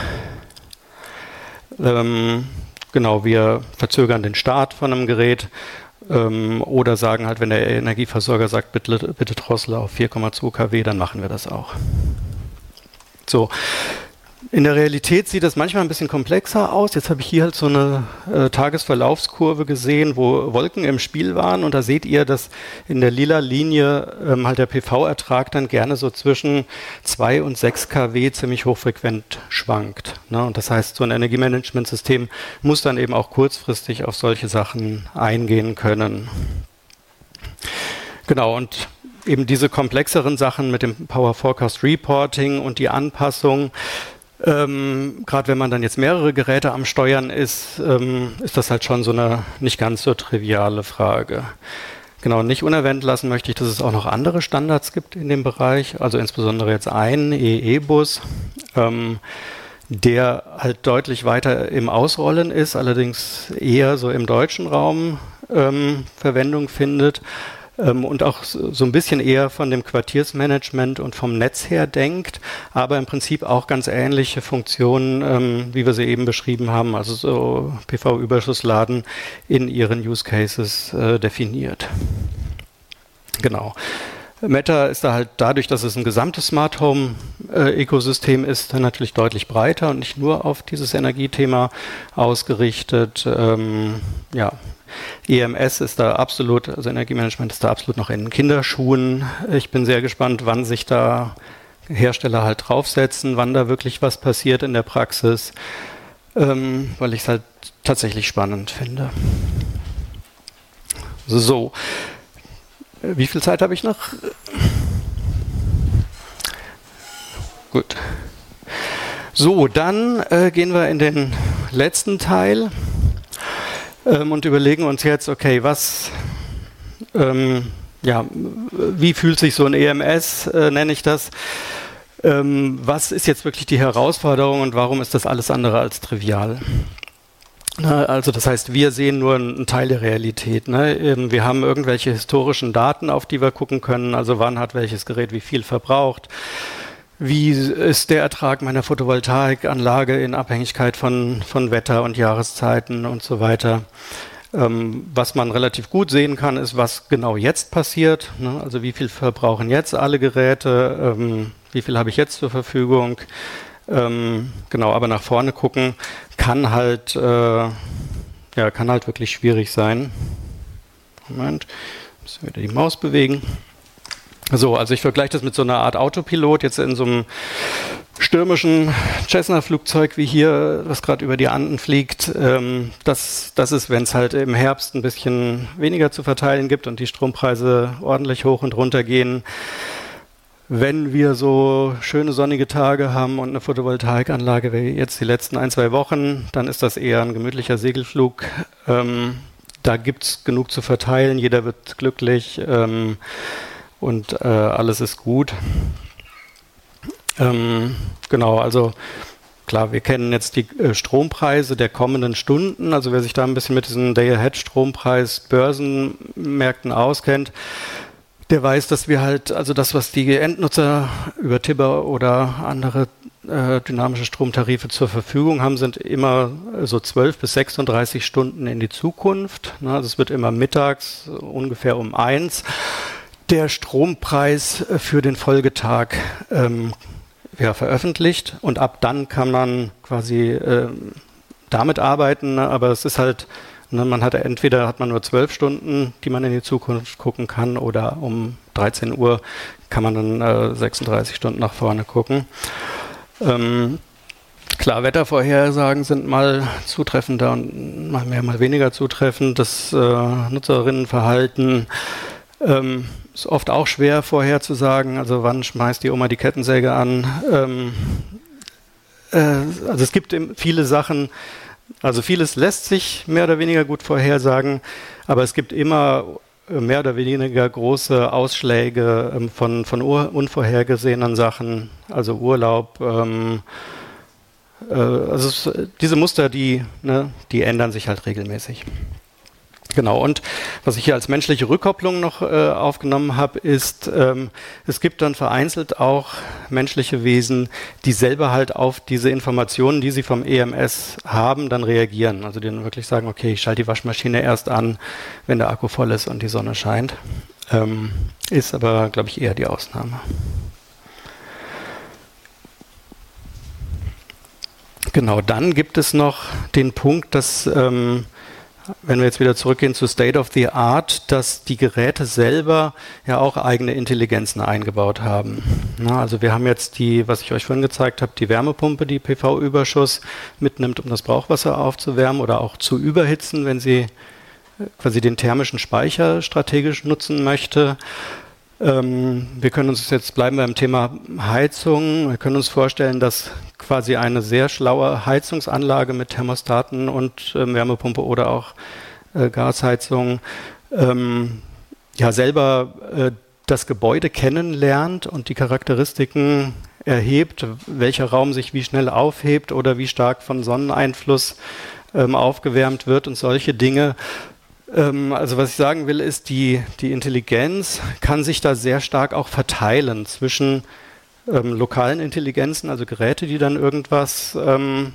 [SPEAKER 1] Ähm, genau, wir verzögern den Start von einem Gerät. Ähm, oder sagen halt, wenn der Energieversorger sagt, bitte, bitte drossle auf vier Komma zwei Kilowatt, dann machen wir das auch. So. In der Realität sieht das manchmal ein bisschen komplexer aus. Jetzt habe ich hier halt so eine äh, Tagesverlaufskurve gesehen, wo Wolken im Spiel waren. Und da seht ihr, dass in der lila Linie ähm, halt der P V-Ertrag dann gerne so zwischen zwei und sechs Kilowatt ziemlich hochfrequent schwankt. Ne? Und das heißt, so ein Energiemanagementsystem muss dann eben auch kurzfristig auf solche Sachen eingehen können. Genau, und eben diese komplexeren Sachen mit dem Power Forecast Reporting und die Anpassung. Ähm, gerade wenn man dann jetzt mehrere Geräte am Steuern ist, ähm, ist das halt schon so eine nicht ganz so triviale Frage. Genau, nicht unerwähnt lassen möchte ich, dass es auch noch andere Standards gibt in dem Bereich, also insbesondere jetzt einen E E-Bus, ähm, der halt deutlich weiter im Ausrollen ist, allerdings eher so im deutschen Raum ähm, Verwendung findet. Und auch so ein bisschen eher von dem Quartiersmanagement und vom Netz her denkt, aber im Prinzip auch ganz ähnliche Funktionen, ähm, wie wir sie eben beschrieben haben, also so P V-Überschussladen in ihren Use Cases äh, definiert. Genau. Meta ist da halt dadurch, dass es ein gesamtes Smart Home äh, Ökosystem ist, dann natürlich deutlich breiter und nicht nur auf dieses Energiethema ausgerichtet. Ähm, ja. E M S ist da absolut, also Energiemanagement ist da absolut noch in Kinderschuhen. Ich bin sehr gespannt, wann sich da Hersteller halt draufsetzen, wann da wirklich was passiert in der Praxis, ähm, weil ich es halt tatsächlich spannend finde. So, wie viel Zeit habe ich noch? Gut. So, dann äh, gehen wir in den letzten Teil. Ähm, und überlegen uns jetzt, okay, was, ähm, ja, wie fühlt sich so ein E M S, äh, nenne ich das, ähm, was ist jetzt wirklich die Herausforderung und warum ist das alles andere als trivial? Na, also das heißt, wir sehen nur einen Teil der Realität. Ne? Ähm, wir haben irgendwelche historischen Daten, auf die wir gucken können, also wann hat welches Gerät wie viel verbraucht. Wie ist der Ertrag meiner Photovoltaikanlage in Abhängigkeit von, von Wetter und Jahreszeiten und so weiter? Ähm, was man relativ gut sehen kann, ist, was genau jetzt passiert. Ne? Also wie viel verbrauchen jetzt alle Geräte? Ähm, wie viel habe ich jetzt zur Verfügung? Ähm, genau, aber nach vorne gucken kann halt, äh, ja, kann halt wirklich schwierig sein. Moment, müssen wir wieder die Maus bewegen. So, also ich vergleiche das mit so einer Art Autopilot, jetzt in so einem stürmischen Cessna-Flugzeug wie hier, was gerade über die Anden fliegt. Ähm, das, das ist, wenn es halt im Herbst ein bisschen weniger zu verteilen gibt und die Strompreise ordentlich hoch und runter gehen. Wenn wir so schöne sonnige Tage haben und eine Photovoltaikanlage wie jetzt die letzten ein, zwei Wochen, dann ist das eher ein gemütlicher Segelflug. Ähm, da gibt es genug zu verteilen, jeder wird glücklich. Ähm, Und äh, alles ist gut. Ähm, genau, also klar, wir kennen jetzt die äh, Strompreise der kommenden Stunden. Also wer sich da ein bisschen mit diesen Day-Ahead-Strompreis-Börsenmärkten auskennt, der weiß, dass wir halt, also das, was die Endnutzer über Tibber oder andere äh, dynamische Stromtarife zur Verfügung haben, sind immer so zwölf bis sechsunddreißig Stunden in die Zukunft. Na, also es wird immer mittags, ungefähr um eins. Der Strompreis für den Folgetag ähm, ja, veröffentlicht und ab dann kann man quasi ähm, damit arbeiten, ne? Aber es ist halt, ne, man hat entweder hat man nur zwölf Stunden, die man in die Zukunft gucken kann, oder um dreizehn Uhr kann man dann äh, sechsunddreißig Stunden nach vorne gucken. Ähm, klar, Wettervorhersagen sind mal zutreffender und mal mehr, mal weniger zutreffend. Das äh, Nutzerinnenverhalten ähm, ist oft auch schwer vorherzusagen, also wann schmeißt die Oma die Kettensäge an. Ähm, äh, also es gibt viele Sachen, Also vieles lässt sich mehr oder weniger gut vorhersagen, aber es gibt immer mehr oder weniger große Ausschläge ähm, von, von unvorhergesehenen Sachen, also Urlaub. Ähm, äh, also es, diese Muster, die, ne, die ändern sich halt regelmäßig. Genau, und was ich hier als menschliche Rückkopplung noch äh, aufgenommen habe, ist, ähm, es gibt dann vereinzelt auch menschliche Wesen, die selber halt auf diese Informationen, die sie vom E M S haben, dann reagieren. Also die dann wirklich sagen, okay, ich schalte die Waschmaschine erst an, wenn der Akku voll ist und die Sonne scheint. Ähm, ist aber, glaube ich, eher die Ausnahme. Genau, dann gibt es noch den Punkt, dass ähm, wenn wir jetzt wieder zurückgehen zu State of the Art, dass die Geräte selber ja auch eigene Intelligenzen eingebaut haben. Na, also wir haben jetzt die, was ich euch vorhin gezeigt habe, die Wärmepumpe, die P V-Überschuss mitnimmt, um das Brauchwasser aufzuwärmen oder auch zu überhitzen, wenn sie quasi den thermischen Speicher strategisch nutzen möchte. Ähm, wir können uns jetzt, bleiben beim Thema Heizung, wir können uns vorstellen, dass quasi eine sehr schlaue Heizungsanlage mit Thermostaten und äh, Wärmepumpe oder auch äh, Gasheizung ähm, ja selber äh, das Gebäude kennenlernt und die Charakteristiken erhebt, welcher Raum sich wie schnell aufhebt oder wie stark von Sonneneinfluss ähm, aufgewärmt wird und solche Dinge. Also was ich sagen will, ist, die, die Intelligenz kann sich da sehr stark auch verteilen zwischen ähm, lokalen Intelligenzen, also Geräte, die dann irgendwas ähm,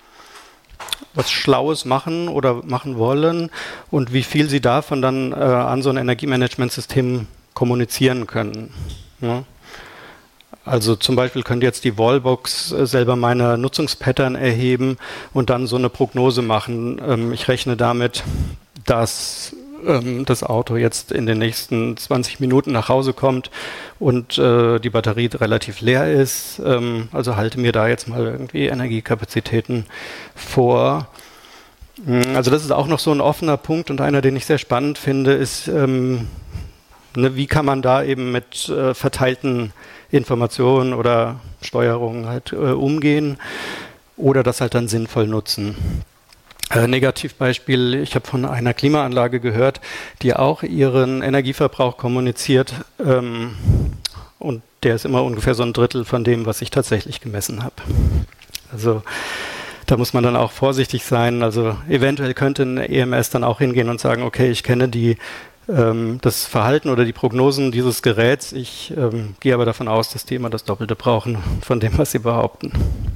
[SPEAKER 1] was Schlaues machen oder machen wollen und wie viel sie davon dann äh, an so ein Energiemanagementsystem kommunizieren können. Ja? Also zum Beispiel könnte jetzt die Wallbox äh, selber meine Nutzungspattern erheben und dann so eine Prognose machen. Ähm, ich rechne damit, dass ähm, das Auto jetzt in den nächsten zwanzig Minuten nach Hause kommt und äh, die Batterie relativ leer ist. Ähm, also halte mir da jetzt mal irgendwie Energiekapazitäten vor. Also das ist auch noch so ein offener Punkt und einer, den ich sehr spannend finde, ist, ähm, ne, wie kann man da eben mit äh, verteilten Informationen oder Steuerungen halt äh, umgehen oder das halt dann sinnvoll nutzen. Äh, Negativbeispiel, ich habe von einer Klimaanlage gehört, die auch ihren Energieverbrauch kommuniziert ähm, und der ist immer ungefähr so ein Drittel von dem, was ich tatsächlich gemessen habe. Also da muss man dann auch vorsichtig sein. Also eventuell könnte ein E M S dann auch hingehen und sagen, okay, ich kenne die, ähm, das Verhalten oder die Prognosen dieses Geräts, ich ähm, gehe aber davon aus, dass die immer das Doppelte brauchen von dem, was sie behaupten.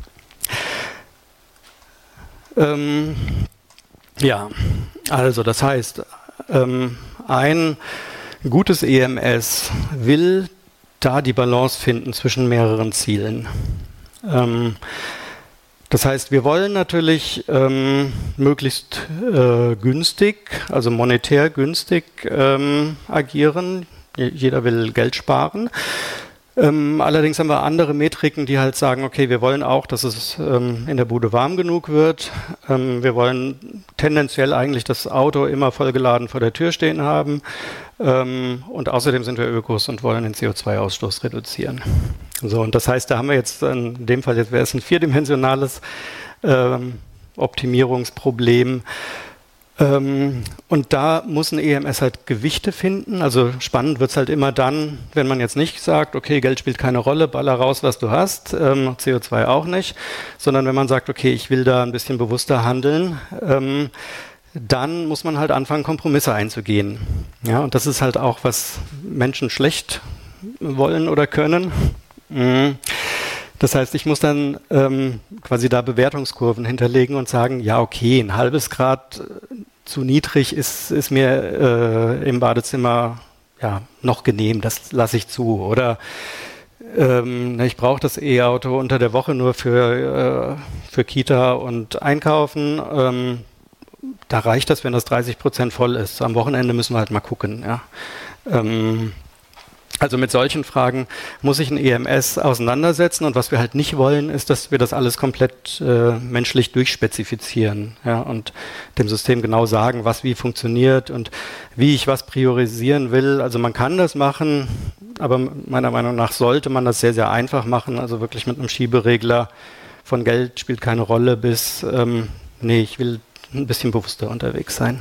[SPEAKER 1] Ähm, ja, also das heißt, ähm, ein gutes E M S will da die Balance finden zwischen mehreren Zielen. Ähm, das heißt, wir wollen natürlich ähm, möglichst äh, günstig, also monetär günstig ähm, agieren. Jeder will Geld sparen. Ähm, allerdings haben wir andere Metriken, die halt sagen, okay, wir wollen auch, dass es ähm, in der Bude warm genug wird. Ähm, wir wollen tendenziell eigentlich das Auto immer vollgeladen vor der Tür stehen haben. Ähm, und außerdem sind wir Ökos und wollen den C O zwei Ausstoß reduzieren. So, und das heißt, da haben wir jetzt, in dem Fall jetzt wäre es ein vierdimensionales ähm, Optimierungsproblem. Ähm, und da muss ein E M S halt Gewichte finden. Also spannend wird es halt immer dann, wenn man jetzt nicht sagt, okay, Geld spielt keine Rolle, baller raus, was du hast, ähm, C O zwei auch nicht, sondern wenn man sagt, okay, ich will da ein bisschen bewusster handeln, ähm, dann muss man halt anfangen, Kompromisse einzugehen. Ja, und das ist halt auch, was Menschen schlecht wollen oder können. Mhm. Das heißt, ich muss dann ähm, quasi da Bewertungskurven hinterlegen und sagen, ja okay, ein halbes Grad zu niedrig ist, ist mir äh, im Badezimmer ja noch genehm, das lasse ich zu. Oder ähm, ich brauche das E-Auto unter der Woche nur für, äh, für Kita und Einkaufen. Ähm, da reicht das, wenn das dreißig Prozent voll ist. Am Wochenende müssen wir halt mal gucken. Ja. Ähm, Also mit solchen Fragen muss sich ein E M S auseinandersetzen und was wir halt nicht wollen, ist, dass wir das alles komplett äh, menschlich durchspezifizieren, ja, und dem System genau sagen, was wie funktioniert und wie ich was priorisieren will. Also man kann das machen, aber meiner Meinung nach sollte man das sehr, sehr einfach machen, also wirklich mit einem Schieberegler von Geld spielt keine Rolle bis ähm, nee, ich will ein bisschen bewusster unterwegs sein.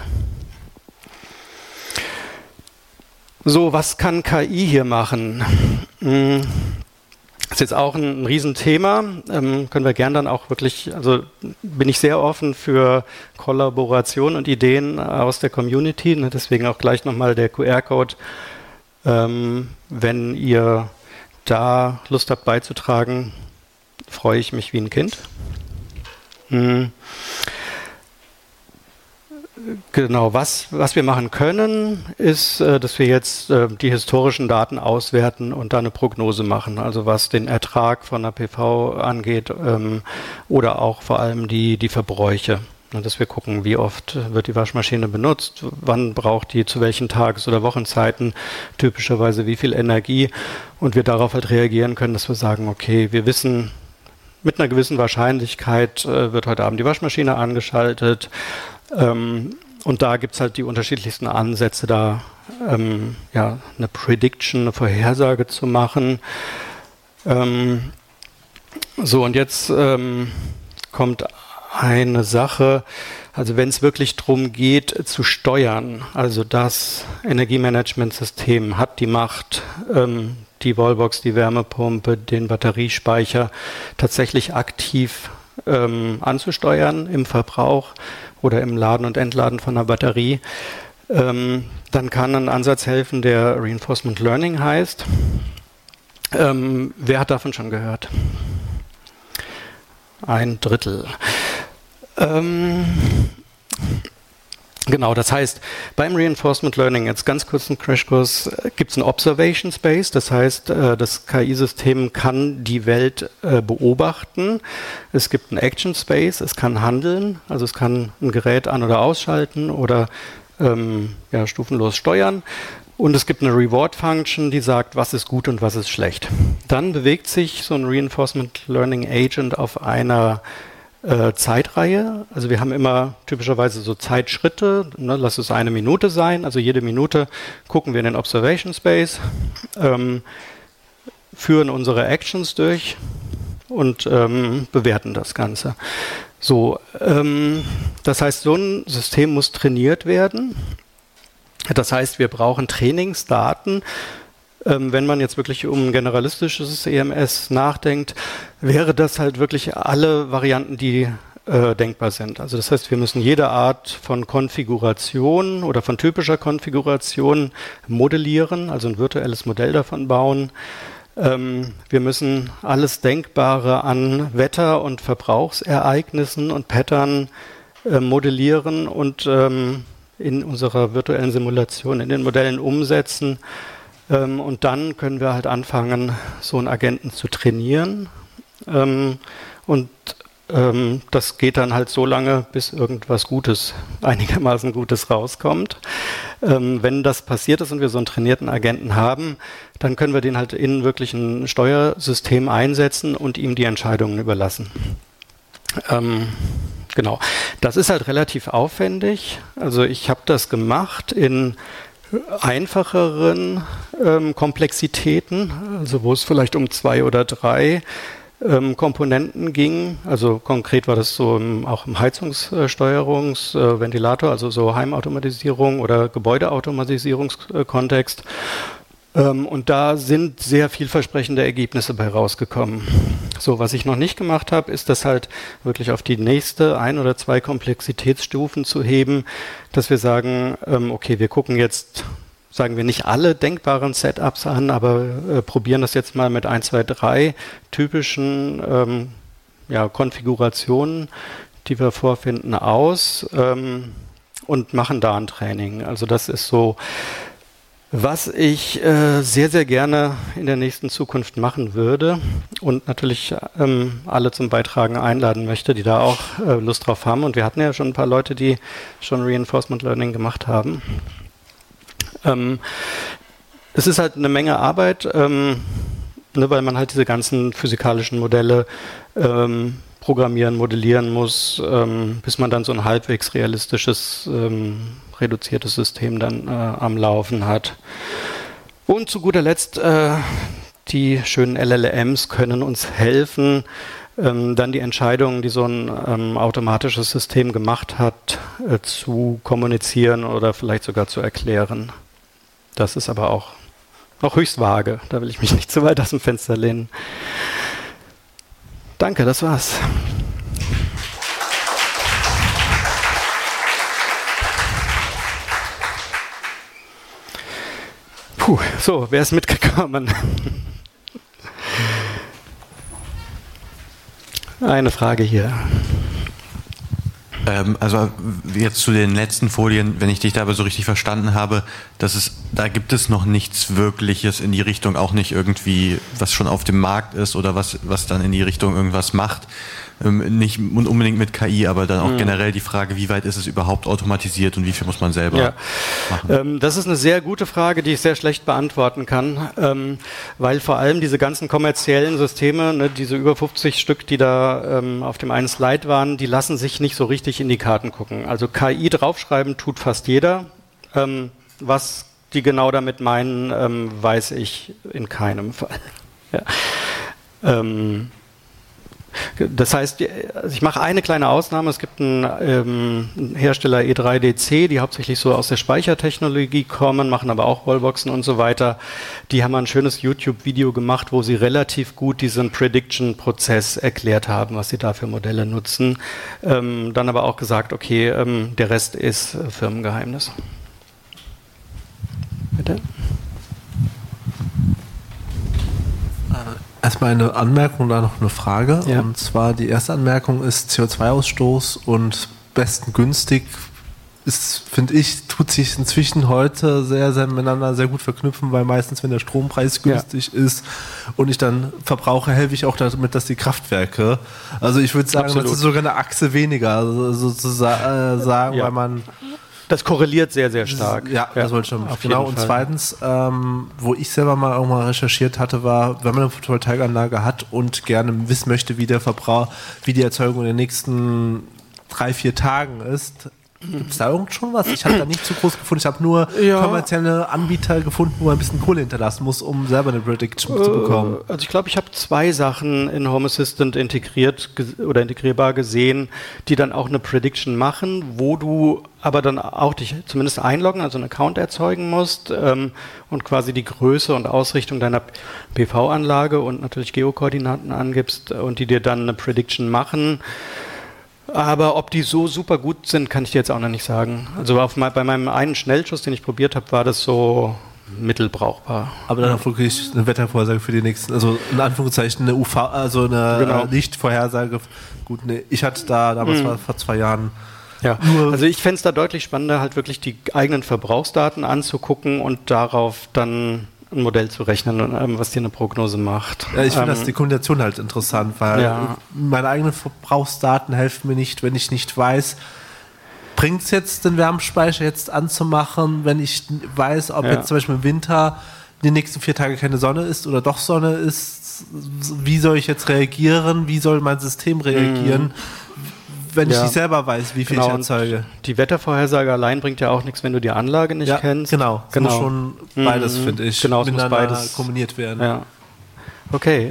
[SPEAKER 1] So, was kann K I hier machen? Hm. Das ist jetzt auch ein, ein Riesenthema, ähm, können wir gern dann auch wirklich, also bin ich sehr offen für Kollaboration und Ideen aus der Community, ne, deswegen auch gleich nochmal der Q R-Code, ähm, wenn ihr da Lust habt beizutragen, freue ich mich wie ein Kind. Hm. Genau, was, was wir machen können, ist, äh, dass wir jetzt äh, die historischen Daten auswerten und da eine Prognose machen, also was den Ertrag von einer P V angeht ähm, oder auch vor allem die, die Verbräuche. Und dass wir gucken, wie oft wird die Waschmaschine benutzt, wann braucht die zu welchen Tages- oder Wochenzeiten typischerweise wie viel Energie und wir darauf halt reagieren können, dass wir sagen, okay, wir wissen, mit einer gewissen Wahrscheinlichkeit äh, wird heute Abend die Waschmaschine angeschaltet. Ähm, und da gibt es halt die unterschiedlichsten Ansätze, da ähm, ja, eine Prediction, eine Vorhersage zu machen. Ähm, so, und jetzt ähm, kommt eine Sache, also wenn es wirklich darum geht, zu steuern, also das Energiemanagementsystem hat die Macht, ähm, die Wallbox, die Wärmepumpe, den Batteriespeicher tatsächlich aktiv ähm, anzusteuern im Verbrauch oder im Laden und Entladen von einer Batterie, ähm, dann kann ein Ansatz helfen, der Reinforcement Learning heißt. Ähm, wer hat davon schon gehört? Ein Drittel. Ähm, Genau, das heißt, beim Reinforcement Learning, jetzt ganz kurz einen Crashkurs, gibt es einen Observation Space, das heißt, das K I-System kann die Welt beobachten. Es gibt einen Action Space, es kann handeln, also es kann ein Gerät an- oder ausschalten oder ähm, ja, stufenlos steuern. Und es gibt eine Reward-Function, die sagt, was ist gut und was ist schlecht. Dann bewegt sich so ein Reinforcement Learning Agent auf einer Zeitreihe, also wir haben immer typischerweise so Zeitschritte, ne, lass es eine Minute sein, also jede Minute gucken wir in den Observation Space, ähm, führen unsere Actions durch und ähm, bewerten das Ganze. So, ähm, das heißt, so ein System muss trainiert werden. Das heißt, wir brauchen Trainingsdaten. Ähm, wenn man jetzt wirklich um ein generalistisches E M S nachdenkt, wäre das halt wirklich alle Varianten, die äh, denkbar sind. Also das heißt, wir müssen jede Art von Konfiguration oder von typischer Konfiguration modellieren, also ein virtuelles Modell davon bauen. Ähm, wir müssen alles Denkbare an Wetter- und Verbrauchsereignissen und Pattern äh, modellieren und ähm, in unserer virtuellen Simulation, in den Modellen umsetzen. Ähm, und dann können wir halt anfangen, so einen Agenten zu trainieren. Ähm, und ähm, das geht dann halt so lange, bis irgendwas Gutes, einigermaßen Gutes rauskommt. Ähm, wenn das passiert ist und wir so einen trainierten Agenten haben, dann können wir den halt in wirklich ein Steuersystem einsetzen und ihm die Entscheidungen überlassen. Ähm, genau. Das ist halt relativ aufwendig. Also ich habe das gemacht in einfacheren ähm, Komplexitäten, also wo es vielleicht um zwei oder drei ähm, Komponenten ging. Also konkret war das so im, auch im Heizungssteuerungs-, äh, Ventilator, also so Heimautomatisierung oder Gebäudeautomatisierungskontext. Ähm, und da sind sehr vielversprechende Ergebnisse bei rausgekommen. So, was ich noch nicht gemacht habe, ist das halt wirklich auf die nächste ein oder zwei Komplexitätsstufen zu heben, dass wir sagen, ähm, okay, wir gucken jetzt, sagen wir nicht alle denkbaren Setups an, aber äh, probieren das jetzt mal mit ein, zwei, drei typischen ähm, ja, Konfigurationen, die wir vorfinden, aus ähm, und machen da ein Training. Also das ist so, was ich äh, sehr, sehr gerne in der nächsten Zukunft machen würde und natürlich ähm, alle zum Beitragen einladen möchte, die da auch äh, Lust drauf haben. Und wir hatten ja schon ein paar Leute, die schon Reinforcement Learning gemacht haben. Ähm, es ist halt eine Menge Arbeit, ähm, ne, weil man halt diese ganzen physikalischen Modelle ähm, programmieren, modellieren muss, ähm, bis man dann so ein halbwegs realistisches, ähm, reduziertes System dann äh, am Laufen hat. Und zu guter Letzt, äh, die schönen L L Ms können uns helfen, ähm, dann die Entscheidungen, die so ein ähm, automatisches System gemacht hat, äh, zu kommunizieren oder vielleicht sogar zu erklären. Das ist aber auch noch höchst vage. Da will ich mich nicht zu weit aus dem Fenster lehnen. Danke, das war's. Puh, so, wer ist mitgekommen? Eine Frage hier.
[SPEAKER 5] Ähm, also jetzt zu den letzten Folien, wenn ich dich da aber so richtig verstanden habe, dass es, da gibt es noch nichts Wirkliches in die Richtung, auch nicht irgendwie, was schon auf dem Markt ist oder was, was dann in die Richtung irgendwas macht. Ähm, nicht unbedingt mit K I, aber dann auch mhm. generell die Frage, wie weit ist es überhaupt automatisiert und wie viel muss man selber
[SPEAKER 1] ja.
[SPEAKER 5] machen?
[SPEAKER 1] Ähm, das ist eine sehr gute Frage, die ich sehr schlecht beantworten kann, ähm, weil vor allem diese ganzen kommerziellen Systeme, ne, diese über fünfzig Stück, die da ähm, auf dem einen Slide waren, die lassen sich nicht so richtig in die Karten gucken. Also K I draufschreiben tut fast jeder. Ähm, was die genau damit meinen, ähm, weiß ich in keinem Fall. ja. ähm, Das heißt, also ich mache eine kleine Ausnahme. Es gibt einen, ähm, einen Hersteller E drei D C, die hauptsächlich so aus der Speichertechnologie kommen, machen aber auch Wallboxen und so weiter. Die haben ein schönes YouTube-Video gemacht, wo sie relativ gut diesen Prediction-Prozess erklärt haben, was sie da für Modelle nutzen. Ähm, dann aber auch gesagt, okay, ähm, der Rest ist äh, Firmengeheimnis. Bitte?
[SPEAKER 6] Erstmal eine Anmerkung und dann noch eine Frage.
[SPEAKER 1] Ja.
[SPEAKER 6] Und zwar die erste Anmerkung ist C O zwei Ausstoß und besten günstig ist, finde ich, tut sich inzwischen heute sehr, sehr miteinander sehr gut verknüpfen, weil meistens, wenn der Strompreis günstig ja. ist und ich dann verbrauche, helfe ich auch damit, dass die Kraftwerke, also ich würde sagen,
[SPEAKER 1] Absolut.
[SPEAKER 6] das ist sogar eine Achse weniger, also sozusagen, äh, sagen,
[SPEAKER 1] ja.
[SPEAKER 6] weil man
[SPEAKER 1] Das korreliert sehr, sehr stark.
[SPEAKER 6] Ja, ja, das wollte ich schon.
[SPEAKER 1] Auf
[SPEAKER 6] Genau.
[SPEAKER 1] jeden
[SPEAKER 6] Und
[SPEAKER 1] Fall.
[SPEAKER 6] zweitens, ähm, wo ich selber mal auch mal recherchiert hatte, war, wenn man eine Photovoltaikanlage hat und gerne wissen möchte, wie der Verbrauch, wie die Erzeugung in den nächsten drei, vier Tagen ist, gibt es da irgend schon was? Ich habe da nicht zu groß gefunden. Ich habe nur
[SPEAKER 1] Ja.
[SPEAKER 6] kommerzielle Anbieter gefunden, wo man ein bisschen Kohle hinterlassen muss, um selber eine Prediction äh, zu bekommen.
[SPEAKER 1] Also ich glaube, ich habe zwei Sachen in Home Assistant integriert ges- oder integrierbar gesehen, die dann auch eine Prediction machen, wo du aber dann auch dich zumindest einloggen, also einen Account erzeugen musst ähm, und quasi die Größe und Ausrichtung deiner P V-Anlage und natürlich Geokoordinaten angibst und die dir dann eine Prediction machen. Aber ob die so super gut sind, kann ich dir jetzt auch noch nicht sagen. Also auf mein, bei meinem einen Schnellschuss, den ich probiert habe, war das so mittelbrauchbar.
[SPEAKER 6] Aber dann auch wirklich eine Wettervorhersage für die nächsten, also in Anführungszeichen eine U V, also eine
[SPEAKER 1] Genau.
[SPEAKER 6] äh, Lichtvorhersage. Gut, ne, ich hatte da damals
[SPEAKER 1] Mhm.
[SPEAKER 6] war vor zwei Jahren.
[SPEAKER 1] Ja,
[SPEAKER 6] Nur
[SPEAKER 1] also ich fände es da deutlich spannender, halt wirklich die eigenen Verbrauchsdaten anzugucken und darauf dann ein Modell zu rechnen, ähm, was dir eine Prognose macht.
[SPEAKER 6] Ja, ich finde
[SPEAKER 1] ähm,
[SPEAKER 6] das die Kombination halt interessant, weil
[SPEAKER 1] Ja.
[SPEAKER 6] meine eigenen Verbrauchsdaten helfen mir nicht, wenn ich nicht weiß, bringt es jetzt den Wärmespeicher jetzt anzumachen, wenn ich weiß, ob
[SPEAKER 1] Ja.
[SPEAKER 6] jetzt zum Beispiel im Winter die nächsten vier Tage keine Sonne ist oder doch Sonne ist. Wie soll ich jetzt reagieren? Wie soll mein System reagieren? Wenn
[SPEAKER 1] Ja.
[SPEAKER 6] ich nicht selber weiß, wie viel
[SPEAKER 1] Genau,
[SPEAKER 6] ich
[SPEAKER 1] und
[SPEAKER 6] erzeuge.
[SPEAKER 1] die Wettervorhersage allein bringt ja auch nichts, wenn du die Anlage nicht
[SPEAKER 6] Ja,
[SPEAKER 1] kennst.
[SPEAKER 6] genau. Es
[SPEAKER 1] genau.
[SPEAKER 6] muss schon beides,
[SPEAKER 1] Mhm.
[SPEAKER 6] finde ich,
[SPEAKER 1] Genau, es muss
[SPEAKER 6] miteinander
[SPEAKER 1] beides
[SPEAKER 6] kombiniert werden.
[SPEAKER 1] Ja. Okay.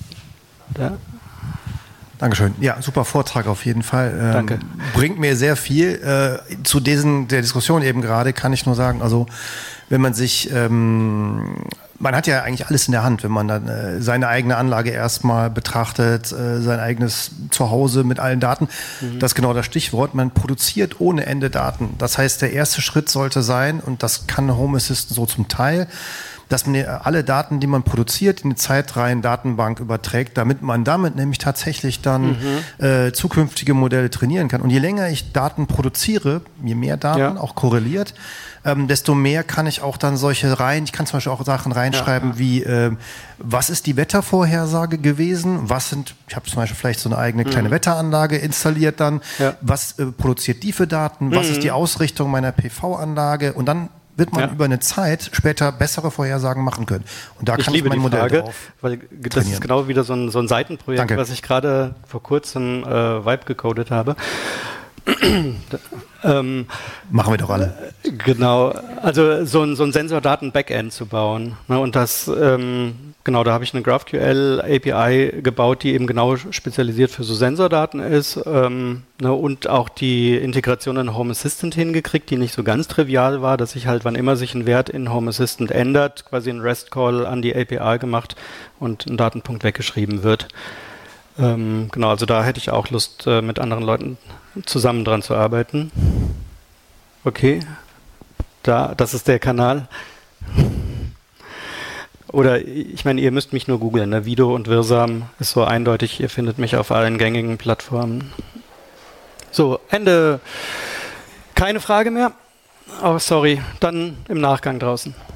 [SPEAKER 1] Ja.
[SPEAKER 7] Dankeschön. Ja, super Vortrag auf jeden Fall. Ähm,
[SPEAKER 1] Danke.
[SPEAKER 7] Bringt mir sehr viel. Äh, zu diesen, der Diskussion eben gerade kann ich nur sagen, also wenn man sich, ähm, man hat ja eigentlich alles in der Hand, wenn man dann äh, seine eigene Anlage erstmal betrachtet, äh, sein eigenes Zuhause mit allen Daten. Mhm. Das ist genau das Stichwort. Man produziert ohne Ende Daten. Das heißt, der erste Schritt sollte sein, und das kann Home Assistant so zum Teil, dass man alle Daten, die man produziert, in eine Zeitreihen-Datenbank überträgt, damit man damit nämlich tatsächlich dann mhm. äh, zukünftige Modelle trainieren kann. Und je länger ich Daten produziere, je mehr Daten, ja. auch korreliert, ähm, desto mehr kann ich auch dann solche Reihen, ich kann zum Beispiel auch Sachen reinschreiben ja, ja. wie, äh, was ist die Wettervorhersage gewesen, was sind, ich habe zum Beispiel vielleicht so eine eigene kleine mhm. Wetteranlage installiert dann, ja. was äh, produziert die für Daten, was mhm. ist die Ausrichtung meiner P V-Anlage, und dann wird man ja. über eine Zeit später bessere Vorhersagen machen können. Und da
[SPEAKER 1] ich
[SPEAKER 7] kann
[SPEAKER 1] liebe
[SPEAKER 7] ich mein
[SPEAKER 1] die
[SPEAKER 7] Modell
[SPEAKER 1] Frage,
[SPEAKER 7] drauf
[SPEAKER 1] weil das
[SPEAKER 7] trainieren.
[SPEAKER 1] ist genau wieder so ein, so ein Seitenprojekt,
[SPEAKER 7] Danke.
[SPEAKER 1] was ich gerade vor kurzem äh, Vibe gecodet habe. ähm,
[SPEAKER 7] Machen wir doch alle.
[SPEAKER 1] Genau, also so ein, so ein Sensordaten-Backend zu bauen. Ne, und das, ähm, genau, da habe ich eine GraphQL-A P I gebaut, die eben genau spezialisiert für so Sensordaten ist, ähm, ne, und auch die Integration in Home Assistant hingekriegt, die nicht so ganz trivial war, dass ich halt, wann immer sich ein Wert in Home Assistant ändert, quasi einen REST-Call an die A P I gemacht und ein Datenpunkt weggeschrieben wird. Ähm, genau, also da hätte ich auch Lust, äh, mit anderen Leuten zusammen dran zu arbeiten. Okay, da, das ist der Kanal. Oder ich meine, ihr müsst mich nur googeln. Ne? Vido und Wirsam ist so eindeutig. Ihr findet mich auf allen gängigen Plattformen. So, Ende. Keine Frage mehr? Oh, sorry. Dann im Nachgang draußen.